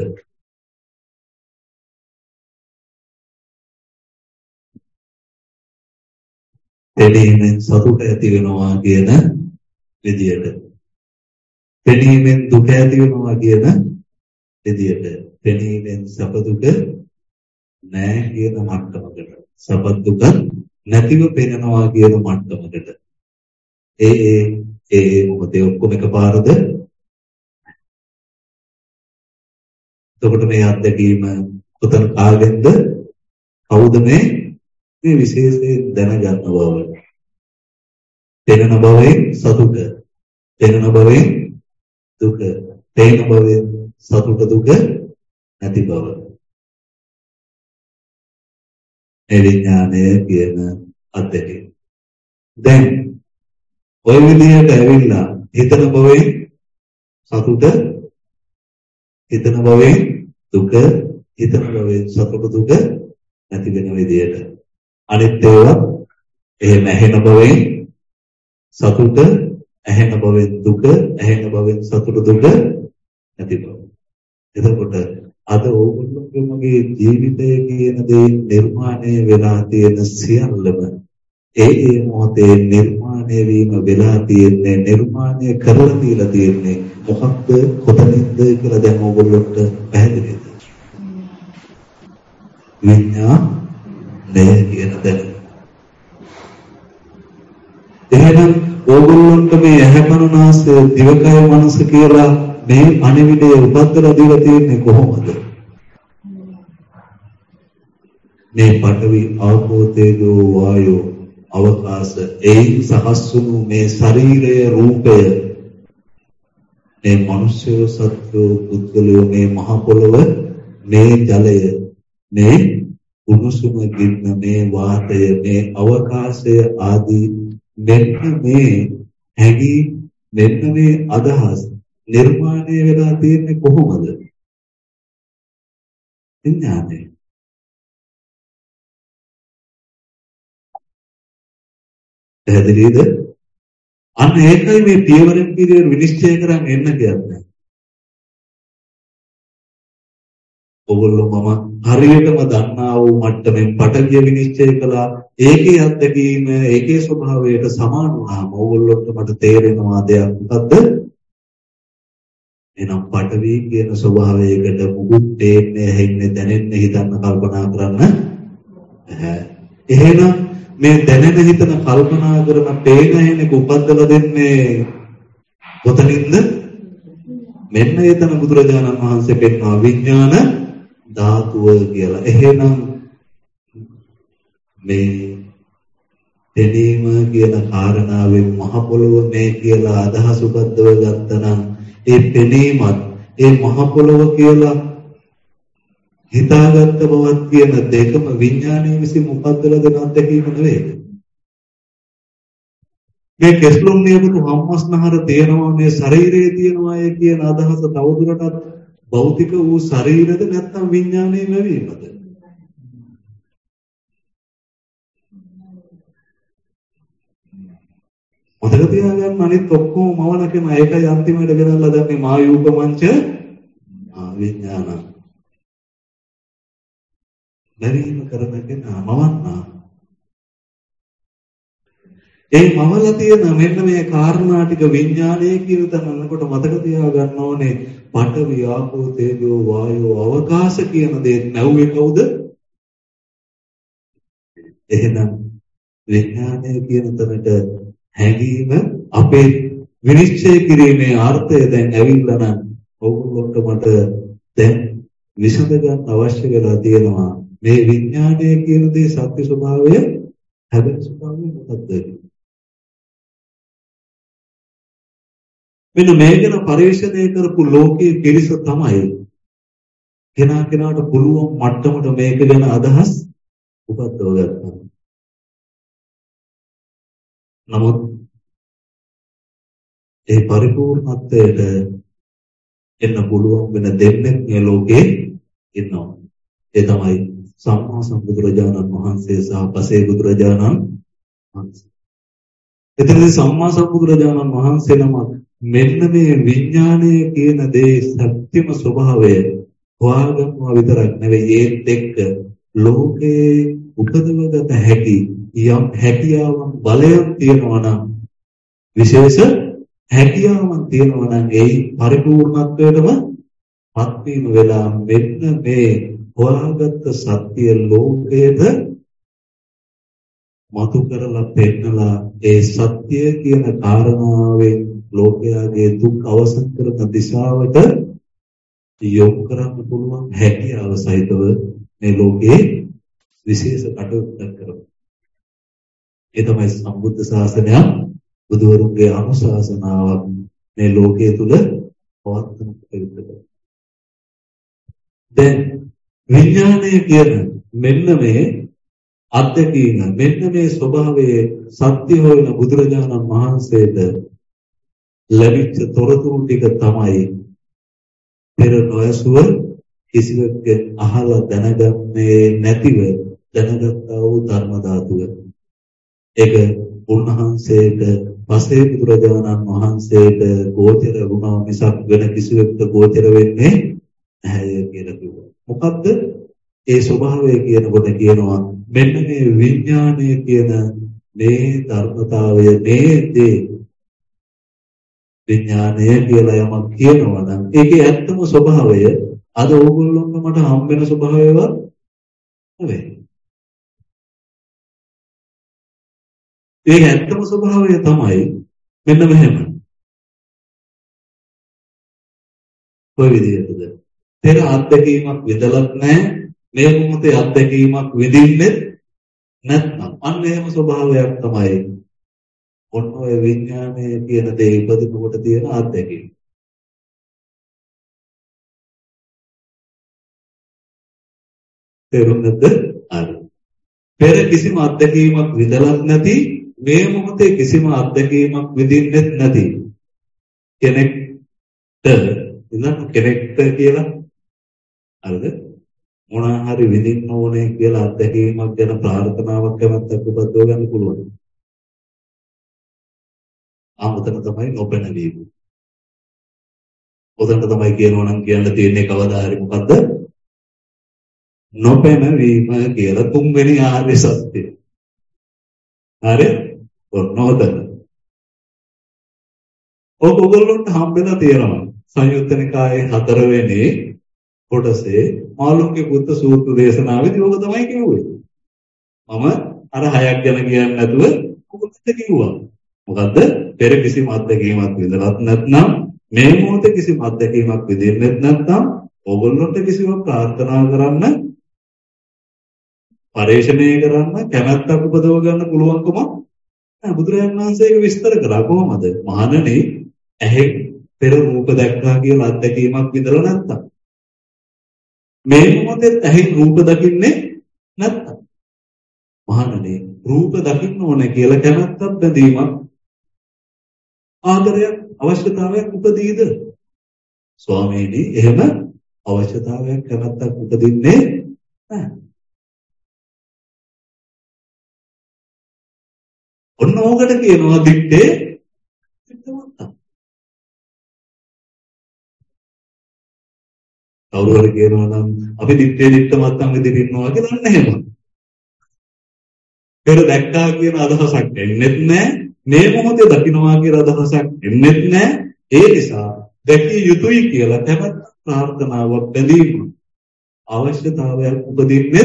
එදීනෙන් සතුට ඇති වෙනවා කියන විදියට. පෙනීමෙන් දුක ඇති වෙනවා කියන විදියට. පෙනීමෙන් සැප දුක නැහැ කියන මට්ටමකට. සැප දුක නැතිව පෙනෙනවා කියන මට්ටමකට. ඒ ඒ ඒ මොකද ඔක්කොම එකපාරද? එතකොට මේ අත්දැකීම කොතන කාගෙන්ද? කවුද මේ මේ විශේෂයෙන් දැනගන්න බව? පෙනෙන බවේ සතුට, පෙනෙන බවේ දුක, පෙනෙන බවේ සතුට දුක නැති බව. ඒ විඥානය කියන අත්දැකීම. දැන් ඔය විදිහට ඇවිල්ලා හිතන බවේ සතුට, හිතන බවේ දුක, හිතන බවේ සතුට දුක නැති වෙන විදිහට. අනිත් ඒවා එහෙම ඇහෙන බවේ සතුට, ඇහෙන බවෙන් දුක, ඇහෙන බවෙන් සතුට දුක නැති බව. එතකොට අද ඕගොල්ලෝගේ ජීවිතය කියන දේ නිර්මාණය වෙලා තියෙන සියල්ලම ඒ ඒ මොහොතේ නිර්මාණය වීම වෙලා තියෙන්නේ නිර්මාණය කරලා තියලා තියෙන්නේ මොකක්ද කොතනින්ද කියලා දැන් ඕගොල්ලොන්ට පැහැදිලිද? විඥානය කියන දේ. එහෙනම් ඕගොල්ලොන්ට මේ ඇහැ කන නාසය දිවකය මනස කියලා මේ අනිවිඩය උපද්දලා දීලා තියෙන්නේ කොහොමද? මේ පඨවි ආපෝ තේජෝ වායෝ අවකාශ එයින් සකස් වුණු මේ ශරීරයේ රූපය මේ මනුෂ්‍ය සත්ව පුද්ගලයෝ මේ මහ පොළව මේ ජලය මේ උණුසුම ගින්න මේ වාතය මේ අවකාශය ආදී මෙන්න මේ හැඟි මෙන්න මේ අදහස් නිර්මාණය වෙලා තියෙන්නේ කොහොමද? විඥානය. පැහැදිලිද? අන්න ඒකයි මේ පියවරෙන් පියවර විනිශ්චය කරන් එන්න කියන්නේ. ඔයගොල්ලෝ මම හරියටම දන්නා වූ මට්ටමින් පටවිය විනිශ්චය කළා. ඒකේ අත්දැකීම ඒකේ ස්වභාවයට සමාන වුණාම ඔයගොල්ලොන්ට මට තේරෙනවා දෙයක් මොකද්ද? එනම් පටවි කියන ස්වභාවයකට මුකුත් දෙන්නේ හැින්නේ දැනෙන්නේ හිතන්න කල්පනා කරන්න බෑ. එහෙනම් මේ දැනෙන හිතන කල්පනා කරන පේන එනක උපද්දලා දෙන්නේ කොතනින්ද? මෙන්න එතන බුදුරජාණන් වහන්සේ පෙන්වන විඥාන ධාතුව කියලා. එහෙනම් මේ දෙනීම කියන කාරණාවෙන් මහ පොළොව මේ කියලා අදහස් උපද්දව ගත්තනම් ඒ පෙනීමත් ඒ මහ පොළොව කියලා හිතාගත්ත බවත් කියන දෙකම විඥානයේ විසින් උපද්දලා දෙන අත්දැකීම නෙවෙයි. මේ කෙස්ලොම් නියපුතු හම්මස්නහර තියෙනවා මේ ශරීරයේ තියෙනවා කියන අදහස තවදුරටත් භෞතික වූ ශරීරද නැත්නම් විඥානයේ ලැබීමද? මතක තියාගන්න අනිත් ඔක්කොම මවන කෙනා ඒකයි අන්තිමට ගෙනල්ලා දැන් මේ මායූප මංච විඥාන බැරිම කරන කෙනා මවන්නා. ඒ මවලා තියෙන මෙන්න මේ කාරණා ටික විඥානයේ කියන තැනකට මතක තියාගන්න ඕනේ. පඨවි ආපෝ තේජෝ වායෝ අවකාශ කියන දේ නැවුවේ කවුද? එහෙනම් විඥානය කියන තැනට හැඟීම අපේ විනිශ්චය කිරීමේ අර්ථය දැන් ඇවිල්ලා නම් ඔයගොල්ලොන්ට මට දැන් විසඳ ගන්න අවශ්‍ය වෙලා තියෙනවා. මේ විඥානය කියන දේ සත්‍ය ස්වභාවය හැබැයි ස්වභාවය මොකක්ද? මෙන්න මේ ගැන පරිශ්‍රණය කරපු ලෝකයේ පිරිස තමයි කෙනා කෙනාට පුළුවන් මට්ටමට මේක ගැන අදහස් උපද්දව ගන්නවා. නමුත් ඒ පරිපූර්ණත්වයට එන්න පුළුවන් වෙන දෙන්නේ මේ ලෝකේ ඉන්නවා. ඒ තමයි සම්මා සම්බුදුරජාණන් වහන්සේ සහ පසේ බුදුරජාණන් වහන්සේ. එතනදී සම්මා සම්බුදුරජාණන් වහන්සේ නමක් මෙන්න මේ විඥානය කියන දේ සත්‍යම ස්වභාවය හොයාගන්නවා විතරක් නෙවෙයි ඒත් එක්ක ලෝකේ උපදවගත හැකි යම් හැකියාවන් බලයක් තියෙනවා නම් විශේෂ හැකියාවන් තියෙනවා නම් ඒ පරිපූර්ණත්වයටම පත්වීම වෙලා මෙන්න මේ හොයාගත් සත්‍ය ලෝකයේද මතු කරලා පෙන්නලා ඒ සත්‍ය කියන කාරණාවෙන් ලෝකයාගේ දුක් අවසන් කරන දිශාවට යොමු කරන්න පුළුවන් හැකියාව සහිතව මේ ලෝකේ විශේෂ කටයුත්තක් කරනවා. ඒ තමයි සම්බුද්ධ ශාසනය බුදුවරුන්ගේ අනුශාසනාවක් මේ ලෝකයේ තුල පවත්වන කටයුත්තක්. දැන් විඥානය කියන මෙන්න මේ අත්දැකීම මෙන්න මේ ස්වභාවයේ සත්‍ය හොයන බුදුරජාණන් වහන්සේට ලැබිච්ච තොරතුරු ටික තමයි පෙර නොයසුව කිසිවෙක් අහලා දැනගන්නේ නැතිව දැනගත්තා වූ ධර්ම ධාතුව. ඒක උන්වහන්සේට පසේ බුදුරජාණන් වහන්සේට ගෝචර වුණා මිසක් වෙන කිසිවෙකුට ගෝචර වෙන්නේ ඇහැ කියලා කිව්වා. මොකද්ද? ඒ ස්වභාවය කියනකොට කියනවා මෙන්න මේ විඥානය කියන මේ ධර්මතාවය මේ දේ විඥානය කියලා යමක් කියනවා නම් ඒකේ ඇත්තම ස්වභාවය අද ඕගොල්ලොන්ට මට හම් වෙන ස්වභාවයවත් නෙවෙයි. ඒ ඇත්තම ස්වභාවය තමයි මෙන්න මෙහෙම. කොයි විදිහටද? පෙර අත්දැකීමක් විඳලත් නැහැ. මේ මොහොතේ අත්දැකීමක් විඳින්නේ නැත්නම් අන්න එහෙම ස්වභාවයක් තමයි ඔන්න ඔය විඥානය කියන දේ ඉපදිනකොට තියෙන අත්දැකීම. තේරුණාද? හරි. පෙර කිසිම අත්දැකීමක් විඳලත් නැති මේ මොහොතේ කිසිම අත්දැකීමක් විඳින්නෙත් නැති කෙනෙක්ට ඉතින් කෙනෙක්ට කියලා හරිද? මොනවා හරි විඳින්න ඕනේ කියලා අත්දැකීමක් ගැන ප්‍රාර්ථනාවක් කැමැත්තක් උපදව ගන්න පුළුවන්. ආමුතන තමයි නොපෙනවීම. උදේට තමයි කියනවා නම් කියන්න තියෙන්නේ කවදා හරි මොකද්ද? නොපෙනවීම කියලා තුන්වෙනි ආර්ය සත්‍යය. හරි? ඔන්නෝතන. ඔක ඔයගොල්ලන්ට හම්බෙලා තියෙනවා. සංයුත්ත නිකායේ හතරවෙනි කොටසේ මාළුන්ගේ පුත්ත සූත්‍ර දේශනාවේදී ඔබ තමයි කිව්වේ. මම අර හයක් ගැන කියන්නේ නැතුව ඔබට කිව්වා. මොකද්ද? පෙර කිසිම අත්දැකීමක් විඳලත් නැත්නම් මේ මොහොතේ කිසිම අත්දැකීමක් විඳින්නෙත් නැත්නම් ඕගොල්ලන්ට කිසිවක් ප්‍රාර්ථනා කරන්න පරිශ්‍රණය කරන්න කැමැත්තක් උපදව ගන්න පුළුවන්කම නැහැ. බුදුරජාණන් වහන්සේ ඒක විස්තර කළා කොහොමද? මහණෙනි ඇහි පෙර රූප දැක්කා කියලා අත්දැකීමක් විඳලා නැත්නම් මේ මොහොතේ ඇහි රූප දකින්නේ නැත්නම් මහණෙනි රූප දකින්න ඕනේ කියලා කැමැත්තක් බැඳීමක් ආදරයක් අවශ්‍යතාවයක් උපදීද? ස්වාමීනි එහෙම අවශ්‍යතාවයක් කැමැත්තක් උපදින්නේ නැහැ. ඔන්න ඕකට කියනවා දිත්තේ දිත්තමත්ත. කවුරු හරි කියනවා නම් අපි දිත්තේ දිත්තමත්තන් විදිහට ඉන්නවා කියලා අන්න එහෙම. පෙර දැක්කා කියන අදහසක් එන්නේත් නැහැ. මේ මොහොතේ දකින්නවා කියලා අදහසක් එන්නේත් නැහැ. ඒ නිසා දැකිය යුතුයි කියලා කැමැත්ත ප්‍රාර්ථනාවක් බැඳීම අවශ්‍යතාවයක් උපදින්නේ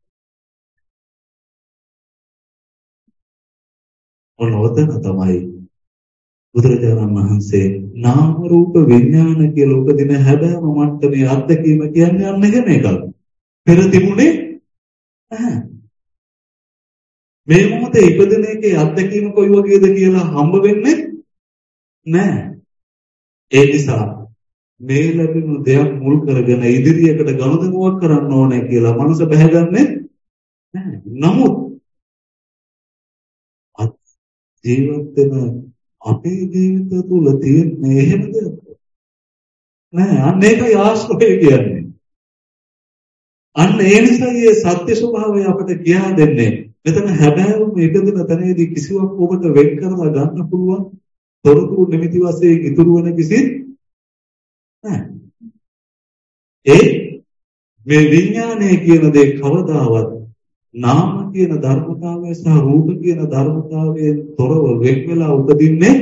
ඔනෝතන තමයි බුදුරජාණන් වහන්සේ නාම රූප විඥාන කියලා උපදින හැබෑම මට්ටමේ අත්දැකීම කියන්නේ අන්න එහෙම එකක්. පෙර තිබුණේ නැහැ. මේ මොහොතේ ඉපදෙන එකේ අත්දැකීම කොයි වගේද කියලා හම්බ වෙන්නේ නැහැ. ඒ නිසා මේ ලැබුණු දෙයක් මුල් කරගෙන ඉදිරියකට ගනුදෙනුවක් කරන්න ඕනේ කියලා මනස බැහැගන්නේ නැහැ. නමුත් ජීවත් වෙන අපේ ජීවිතය තුළ තියෙන එහෙම දෙයක් නෑ. අන්න ඒකයි ආශ්‍රය කියන්නේ. අන්න ඒ නිසා මේ සත්‍ය ස්වභාවය අපිට කියා දෙන්නේ. මෙතන හැබෑවම එකදින තැනේදී කිසිවක් ඔබට වෙන් කරලා ගන්න පුළුවන් තොරතුරු නිමිති වශයෙන් ඉතුරු වෙන කිසි නෑ. ඒ මේ විඥානය කියන දේ කවදාවත් නාම කියන ධර්මතාවය සහ රූප කියන ධර්මතාවයෙන් තොරව වෙන් වෙලා උපදින්නේ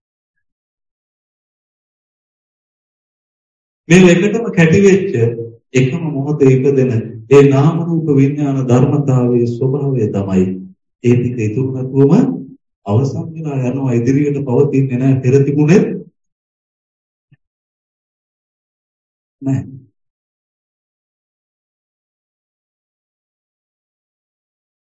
මේ එකටම කැටි වෙච්ච එකම මොහොතේ ඉපදෙන ඒ නාම රූප විඥාන ධර්මතාවයේ ස්වභාවය තමයි ඒ ටික ඉතුරු නැතුවම අවසන් වෙලා යනවා. ඉදිරියට පවතින්නේ නැහැ. පෙර තිබුණේ නැහැ.